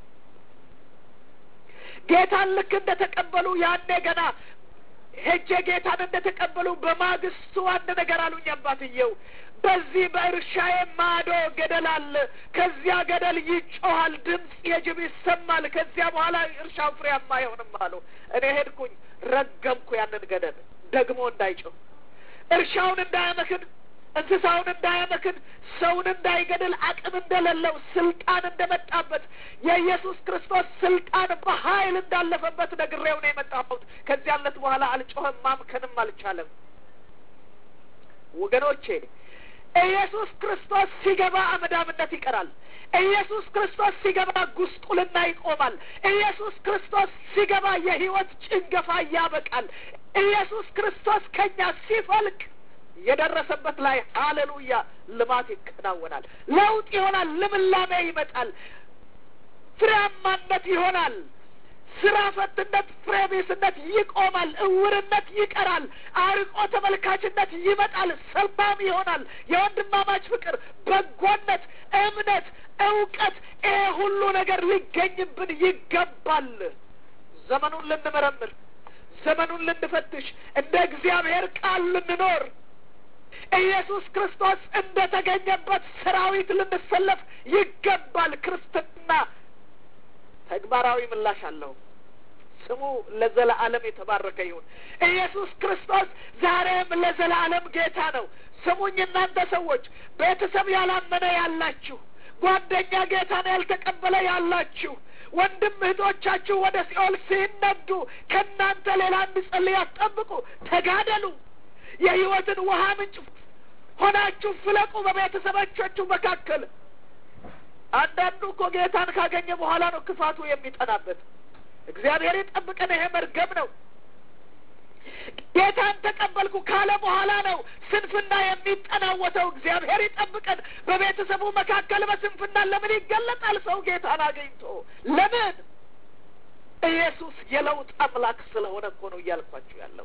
ጌታን ልክ እንደ ተቀበሉ ያኔ ገና ሄጄ ጌታን እንደ ተቀበሉ በማግስቱ አንድ ነገር አሉኝ አባትየው። በዚህ በእርሻዬ ማዶ ገደል አለ። ከዚያ ገደል ይጮሃል፣ ድምፅ የጅብ ይሰማል። ከዚያ በኋላ እርሻው ፍሬያማ አይሆንም አሉ። እኔ ሄድኩኝ፣ ረገምኩ ያንን ገደል ደግሞ እንዳይጮህ፣ እርሻውን እንዳያመክን፣ እንስሳውን እንዳያመክን፣ ሰውን እንዳይገድል፣ አቅም እንደሌለው፣ ስልጣን እንደመጣበት፣ የኢየሱስ ክርስቶስ ስልጣን በኃይል እንዳለፈበት ነግሬው ነው የመጣሁት። ከዚያ ዕለት በኋላ አልጮህም፣ ማምከንም አልቻለም። ወገኖቼ ኢየሱስ ክርስቶስ ሲገባ አመዳምነት ይቀራል። ኢየሱስ ክርስቶስ ሲገባ ጉስቁልና ይቆማል። ኢየሱስ ክርስቶስ ሲገባ የህይወት ጭንገፋ ያበቃል። ኢየሱስ ክርስቶስ ከኛ ሲፈልቅ የደረሰበት ላይ ሃሌሉያ ልማት ይከናወናል። ለውጥ ይሆናል። ልምላሜ ይመጣል። ፍሬያማነት ይሆናል። ስራ ፈትነት፣ ፍሬቢስነት ይቆማል። እውርነት ይቀራል። አርቆ ተመልካችነት ይመጣል። ሰላም ይሆናል። የወንድማማች ፍቅር፣ በጎነት፣ እምነት፣ እውቀት፣ ይሄ ሁሉ ነገር ሊገኝብን ይገባል። ዘመኑን ልንመረምር፣ ዘመኑን ልንፈትሽ፣ እንደ እግዚአብሔር ቃል ልንኖር፣ ኢየሱስ ክርስቶስ እንደ ተገኘበት ሰራዊት ልንሰለፍ ይገባል። ክርስትና ተግባራዊ ምላሽ አለው። ስሙ ለዘላለም የተባረከ ይሁን። ኢየሱስ ክርስቶስ ዛሬም ለዘላለም ጌታ ነው። ስሙኝ እናንተ ሰዎች፣ ቤተሰብ ያላመነ ያላችሁ፣ ጓደኛ ጌታን ያልተቀበለ ያላችሁ፣ ወንድም እህቶቻችሁ ወደ ሲኦል ሲነዱ ከእናንተ ሌላ እንዲጸልይ አትጠብቁ። ተጋደሉ። የህይወትን ውሃ ምንጭ ሆናችሁ ፍለቁ በቤተሰቦቻችሁ መካከል። አንዳንዱ እኮ ጌታን ካገኘ በኋላ ነው ክፋቱ የሚጠናበት። እግዚአብሔር ይጠብቀን። ይሄ መርገም ነው። ጌታን ተቀበልኩ ካለ በኋላ ነው ስንፍና የሚጠናወተው። እግዚአብሔር ይጠብቀን። በቤተሰቡ መካከል በስንፍና ለምን ይገለጣል? ሰው ጌታን አገኝቶ ለምን? ኢየሱስ የለውጥ አምላክ ስለሆነ እኮ ነው እያልኳችሁ ያለው።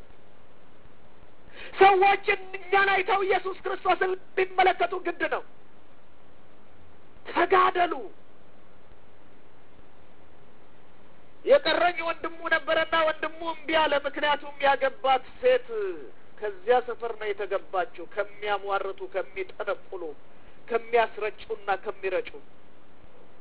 ሰዎች እኛን አይተው ኢየሱስ ክርስቶስን ሊመለከቱ ግድ ነው። ተጋደሉ። የቀረኝ ወንድሙ ነበረና ወንድሙ እምቢ አለ። ምክንያቱም ያገባት ሴት ከዚያ ሰፈር ነው የተገባችው፣ ከሚያሟርቱ፣ ከሚጠነቁሉ፣ ከሚያስረጩና ከሚረጩ።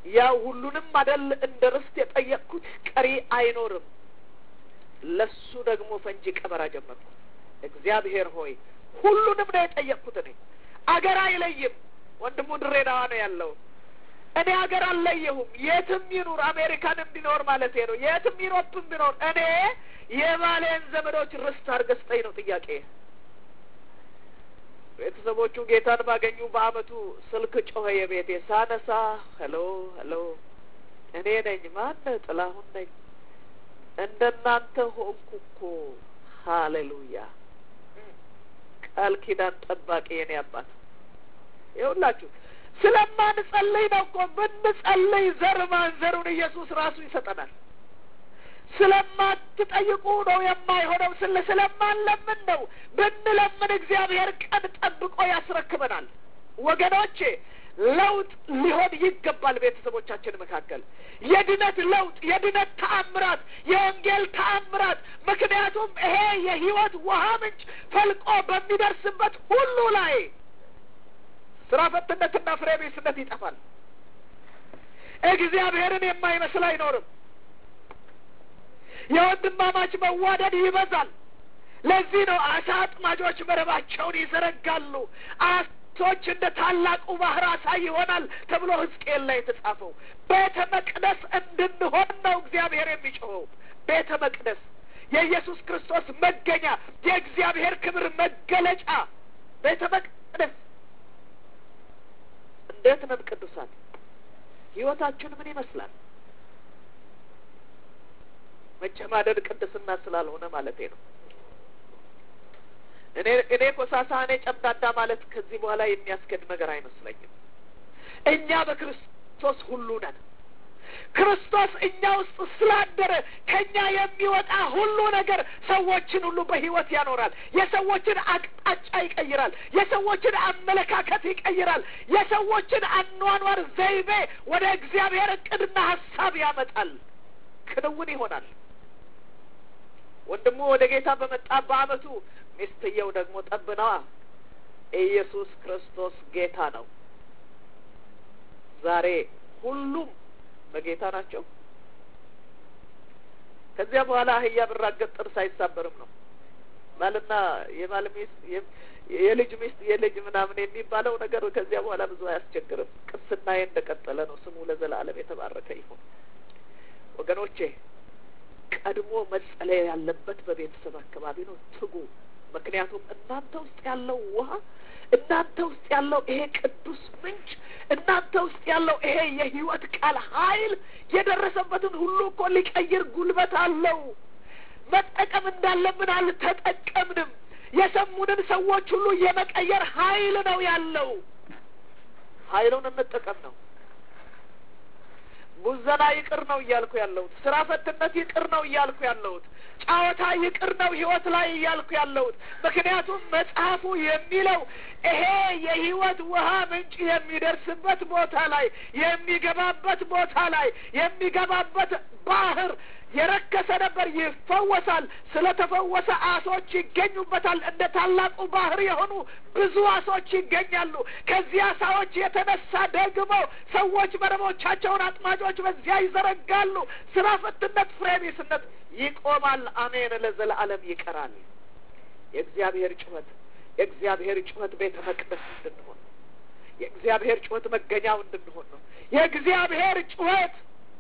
ያው ሁሉንም አይደል እንደ ርስት የጠየቅኩት ቀሪ አይኖርም። ለሱ ደግሞ ፈንጂ ቀበራ ጀመርኩ። እግዚአብሔር ሆይ ሁሉንም ነው የጠየቅኩት። እኔ አገር አይለይም። ወንድሙ ድሬዳዋ ነው ያለው። እኔ አገር አልለየሁም። የትም ይኑር አሜሪካንም ቢኖር ማለት ነው፣ የትም ዩሮፕም ቢኖር እኔ የባሌን ዘመዶች ርስት አድርገህ ስጠኝ ነው ጥያቄ። ቤተሰቦቹ ጌታን ባገኙ በአመቱ ስልክ ጮኸ የቤቴ። ሳነሳ ሄሎ ሄሎ እኔ ነኝ። ማነህ? ጥላሁን ነኝ። እንደናንተ ሆንኩ እኮ። ሃሌሉያ። ቃል ኪዳን ጠባቂ የኔ አባት። ይኸውላችሁ ስለማንጸልይ ነው እኮ። ብንጸልይ ዘር ማንዘሩን ኢየሱስ ራሱ ይሰጠናል። ስለማትጠይቁ ነው የማይሆነው። ስለ ስለማንለምን ነው። ብንለምን እግዚአብሔር ቀን ጠብቆ ያስረክበናል። ወገኖቼ ለውጥ ሊሆን ይገባል። ቤተሰቦቻችን መካከል የድነት ለውጥ፣ የድነት ተአምራት፣ የወንጌል ተአምራት። ምክንያቱም ይሄ የህይወት ውሃ ምንጭ ፈልቆ በሚደርስበት ሁሉ ላይ ስራ ፈትነትና ፍሬ ቢስነት ይጠፋል። እግዚአብሔርን የማይመስል አይኖርም። የወንድማማች መዋደድ ይበዛል። ለዚህ ነው አሳ አጥማጆች መረባቸውን ይዘረጋሉ፣ አሶች እንደ ታላቁ ባህር አሳ ይሆናል ተብሎ ሕዝቅኤል ላይ የተጻፈው። ቤተ መቅደስ እንድንሆን ነው እግዚአብሔር የሚጮኸው። ቤተ መቅደስ የኢየሱስ ክርስቶስ መገኛ፣ የእግዚአብሔር ክብር መገለጫ ቤተ መቅደስ። እንዴት ነን ቅዱሳት? ህይወታችን ምን ይመስላል? መጨማደድ ቅድስና ስላልሆነ ማለቴ ነው። እኔ እኔ ኮሳሳ እኔ ጨምዳዳ ማለት ከዚህ በኋላ የሚያስገድ ነገር አይመስለኝም። እኛ በክርስቶስ ሁሉ ነን። ክርስቶስ እኛ ውስጥ ስላደረ ከኛ የሚወጣ ሁሉ ነገር ሰዎችን ሁሉ በህይወት ያኖራል። የሰዎችን አቅጣጫ ይቀይራል። የሰዎችን አመለካከት ይቀይራል። የሰዎችን አኗኗር ዘይቤ ወደ እግዚአብሔር እቅድና ሀሳብ ያመጣል። ክንውን ይሆናል። ወንድሙ ወደ ጌታ በመጣ በአመቱ ሚስትየው ደግሞ ጠብነዋ። ኢየሱስ ክርስቶስ ጌታ ነው። ዛሬ ሁሉም በጌታ ናቸው። ከዚያ በኋላ አህያ ብራገጥ ጥርስ አይሳበርም ነው። ባልና የባል ሚስት የልጅ ሚስት የልጅ ምናምን የሚባለው ነገር ከዚያ በኋላ ብዙ አያስቸግርም። ቅስናዬ እንደቀጠለ ነው። ስሙ ለዘላለም የተባረከ ይሁን። ወገኖቼ ቀድሞ መጸለይ ያለበት በቤተሰብ አካባቢ ነው። ትጉ። ምክንያቱም እናንተ ውስጥ ያለው ውሃ፣ እናንተ ውስጥ ያለው ይሄ ቅዱስ ምንጭ፣ እናንተ ውስጥ ያለው ይሄ የህይወት ቃል ኃይል የደረሰበትን ሁሉ እኮ ሊቀይር ጉልበት አለው። መጠቀም እንዳለብን አልተጠቀምንም። የሰሙንን ሰዎች ሁሉ የመቀየር ኃይል ነው ያለው። ኃይሉን እንጠቀም ነው። ጉዘና ይቅር ነው እያልኩ ያለሁት። ስራ ፈትነት ይቅር ነው እያልኩ ያለሁት። ጫወታ ይቅር ነው ህይወት ላይ እያልኩ ያለሁት። ምክንያቱም መጽሐፉ የሚለው ይሄ የህይወት ውሃ ምንጭ የሚደርስበት ቦታ ላይ፣ የሚገባበት ቦታ ላይ፣ የሚገባበት ባህር የረከሰ ነበር ይፈወሳል። ስለተፈወሰ አሶች ይገኙበታል። እንደ ታላቁ ባህር የሆኑ ብዙ አሶች ይገኛሉ። ከዚህ አሳዎች የተነሳ ደግሞ ሰዎች መረቦቻቸውን አጥማጆች በዚያ ይዘረጋሉ። ስራ ፈትነት፣ ፍሬ ቢስነት ይቆማል። አሜን። ለዘላለም ይቀራል። የእግዚአብሔር ጩኸት የእግዚአብሔር ጩኸት ቤተ መቅደስ እንድንሆን፣ የእግዚአብሔር ጩኸት መገኛው እንድንሆን ነው። የእግዚአብሔር ጩኸት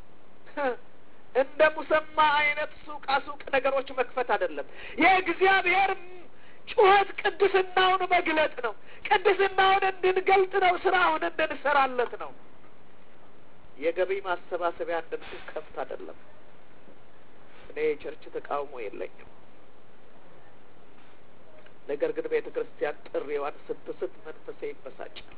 እንደ ሙሰማ አይነት ሱቃ ሱቅ ነገሮች መክፈት አይደለም። የእግዚአብሔር ጩኸት ቅድስናውን መግለጥ ነው። ቅድስናውን እንድንገልጥ ነው። ስራውን እንድንሰራለት ነው። የገቢ ማሰባሰቢያ እንድንከፍት አይደለም። እኔ የቸርች ተቃውሞ የለኝም። ነገር ግን ቤተ ክርስቲያን ጥሪዋን ስትስት መንፈሴ ይበሳጫል።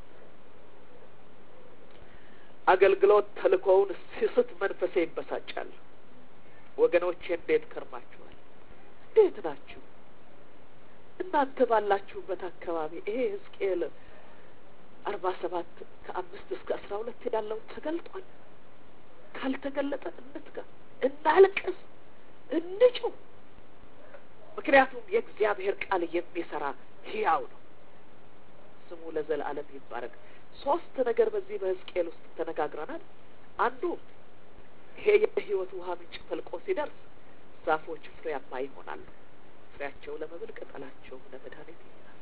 አገልግሎት ተልእኮውን ሲስት መንፈሴ ይበሳጫል። ወገኖቼ እንዴት ከርማችኋል? እንዴት ናችሁ? እናንተ ባላችሁበት አካባቢ ይሄ ሕዝቅኤል አርባ ሰባት ከአምስት እስከ አስራ ሁለት ያለው ተገልጧል? ካልተገለጠ እንትጋ፣ እናልቅስ፣ እንጩህ። ምክንያቱም የእግዚአብሔር ቃል የሚሰራ ሕያው ነው። ስሙ ለዘላለም ይባረክ። ሶስት ነገር በዚህ በሕዝቅኤል ውስጥ ተነጋግረናል። አንዱ ይሄ የህይወት ውሃ ምንጭ ፈልቆ ሲደርስ ዛፎች ፍሬያማ ይሆናሉ። ፍሬያቸው ለመብል ቅጠላቸው ለመድኃኒት ይሆናል።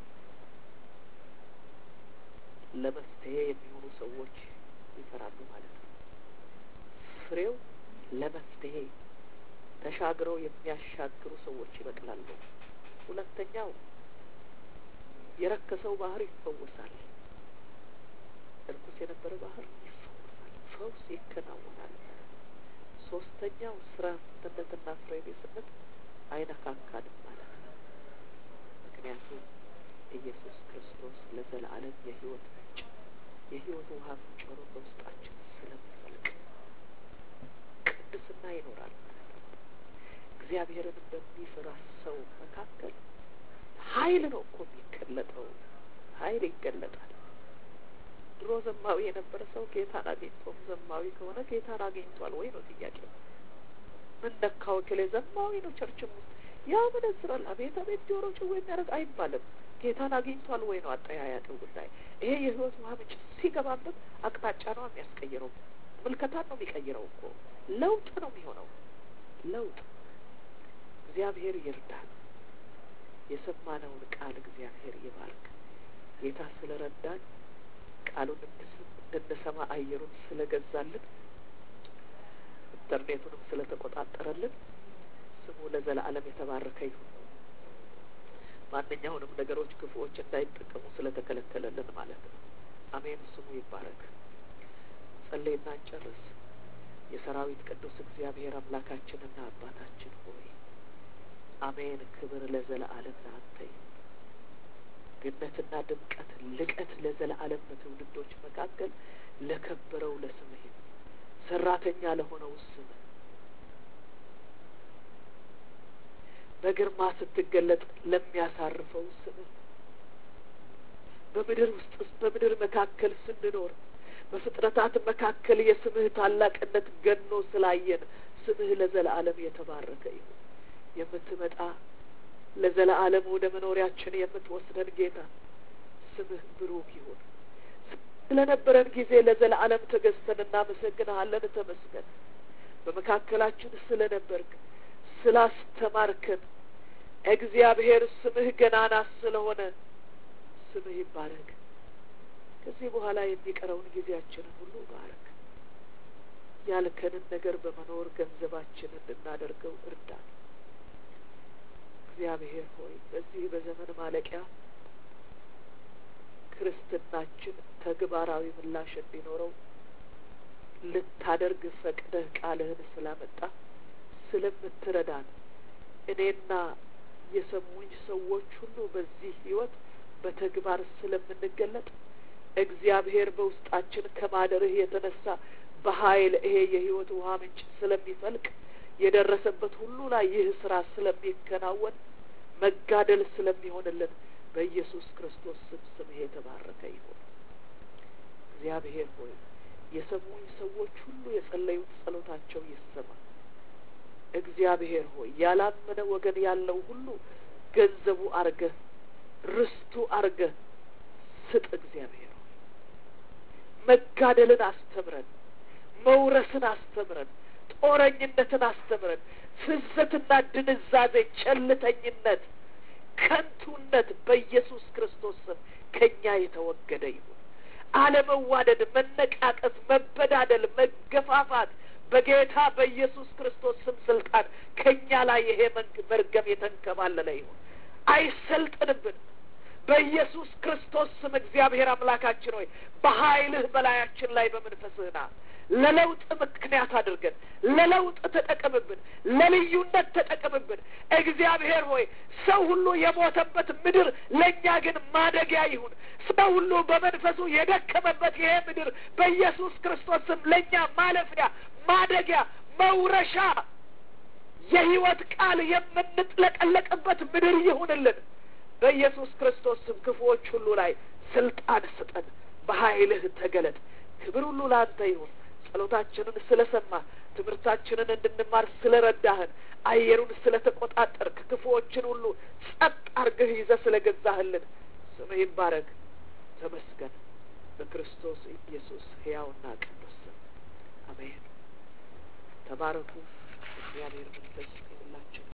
ለመፍትሄ የሚሆኑ ሰዎች ይፈራሉ ማለት ነው። ፍሬው ለመፍትሄ ተሻግረው የሚያሻግሩ ሰዎች ይበቅላሉ። ሁለተኛው የረከሰው ባህር ይፈወሳል። እርኩስ የነበረ ባህር ይፈወሳል፣ ፈውስ ይከናወናል። ሶስተኛው ስራ ፈትነትና ፍሬ ቢስነት አይነካካንም ማለት ነው። ምክንያቱም ኢየሱስ ክርስቶስ ለዘላለም የህይወት ምንጭ የህይወት ውሃ ምንጭ ሆኖ በውስጣችን ስለሚፈልቅ ቅድስና ይኖራል ማለት ነው። እግዚአብሔርን በሚፈራ ሰው መካከል ኃይል ነው እኮ የሚገለጠው። ኃይል ይገለጣል። ድሮ ዘማዊ የነበረ ሰው ጌታን አግኝቶም ዘማዊ ከሆነ ጌታን አግኝቷል ወይ ነው ጥያቄው። ምን ነካው ከለ ዘማዊ ነው ቸርችም ውስጥ ያ መነጽራል አቤት አቤት ጆሮ ጭው የሚያደርግ አይባልም። ጌታን አግኝቷል ወይ ነው አጠያያቂው ጉዳይ። ይሄ የህይወት ውሃ ምንጭ ሲገባበት አቅጣጫ ነው የሚያስቀይረው። ምልከታን ነው የሚቀይረው እኮ። ለውጥ ነው የሚሆነው። ለውጥ እግዚአብሔር ይርዳል። የሰማነውን ቃል እግዚአብሔር ይባርክ። ጌታ ስለረዳን ቃሉን እንድንሰማ አየሩን ስለገዛልን ኢንተርኔቱንም ስለተቆጣጠረልን ስሙ ለዘላለም የተባረከ ይሁን። ማንኛውንም ነገሮች ክፉዎች እንዳይጠቀሙ ስለተከለከለልን ማለት ነው። አሜን። ስሙ ይባረክ። ጸልይና እንጨርስ። የሰራዊት ቅዱስ እግዚአብሔር አምላካችንና አባታችን ሆይ አሜን። ክብር ለዘላለም ለአንተ ይሁን። ግነትና ድምቀት ልቀት ለዘላለም በትውልዶች መካከል ለከበረው ለስምህ ሰራተኛ ለሆነው ስምህ በግርማ ስትገለጥ ለሚያሳርፈው ስምህ በምድር ውስጥ በምድር መካከል ስንኖር በፍጥረታት መካከል የስምህ ታላቅነት ገኖ ስላየን ስምህ ለዘላለም የተባረከ ይሁን። የምትመጣ ለዘላለም ወደ መኖሪያችን የምትወስደን ጌታ ስምህ ብሩክ ይሁን። ስለነበረን ጊዜ ለዘላለም ተገዝተን እናመሰግንሃለን። ተመስገን። በመካከላችን ስለነበርክ ስላስተማርከን እግዚአብሔር ስምህ ገናና ስለሆነ ስምህ ይባረክ። ከዚህ በኋላ የሚቀረውን ጊዜያችንን ሁሉ ባረክ። ያልከንን ነገር በመኖር ገንዘባችንን እንድናደርገው እርዳን። እግዚአብሔር ሆይ በዚህ በዘመን ማለቂያ ክርስትናችን ተግባራዊ ምላሽ እንዲኖረው ልታደርግ ፈቅደህ ቃልህን ስላመጣ ስለምትረዳን እኔና የሰሙኝ ሰዎች ሁሉ በዚህ ህይወት በተግባር ስለምንገለጥ እግዚአብሔር በውስጣችን ከማደርህ የተነሳ በኃይል ይሄ የህይወት ውሃ ምንጭ ስለሚፈልቅ የደረሰበት ሁሉ ላይ ይህ ስራ ስለሚከናወን መጋደል ስለሚሆንልን በኢየሱስ ክርስቶስ ስም ስምህ የተባረከ ይሁን። እግዚአብሔር ሆይ የሰሙኝ ሰዎች ሁሉ የጸለዩት ጸሎታቸው ይሰማ። እግዚአብሔር ሆይ ያላመነ ወገን ያለው ሁሉ ገንዘቡ አርገህ ርስቱ አርገህ ስጥ። እግዚአብሔር ሆይ መጋደልን አስተምረን፣ መውረስን አስተምረን፣ ጦረኝነትን አስተምረን። ፍዘትና ድንዛዜ፣ ቸልተኝነት፣ ከንቱነት በኢየሱስ ክርስቶስ ስም ከኛ የተወገደ ይሁን። አለመዋደድ፣ መነቃቀስ፣ መበዳደል፣ መገፋፋት በጌታ በኢየሱስ ክርስቶስ ስም ስልጣን ከኛ ላይ ይሄ መርገም የተንከባለለ ይሁን። አይሰልጥንብን በኢየሱስ ክርስቶስ ስም። እግዚአብሔር አምላካችን ሆይ በኃይልህ በላያችን ላይ በመንፈስህና ለለውጥ ምክንያት አድርገን ለለውጥ ተጠቀምብን፣ ለልዩነት ተጠቀምብን። እግዚአብሔር ሆይ ሰው ሁሉ የሞተበት ምድር ለእኛ ግን ማደጊያ ይሁን። ሰው ሁሉ በመንፈሱ የደከመበት ይሄ ምድር በኢየሱስ ክርስቶስ ስም ለእኛ ማለፊያ፣ ማደጊያ፣ መውረሻ የህይወት ቃል የምንጥለቀለቅበት ምድር ይሁንልን። በኢየሱስ ክርስቶስ ስም ክፉዎች ሁሉ ላይ ስልጣን ስጠን። በኃይልህ ተገለጥ። ክብር ሁሉ ለአንተ ይሁን። ጸሎታችንን ስለሰማ ትምህርታችንን እንድንማር ስለረዳህን አየሩን ስለተቆጣጠርክ ክፉዎችን ሁሉ ጸጥ አርገህ ይዘህ ስለገዛህልን ስምህ ይባረክ። ተመስገን። በክርስቶስ ኢየሱስ ሕያውና ቅዱስ ስም አሜን። ተባረኩ። እግዚአብሔር መንፈስ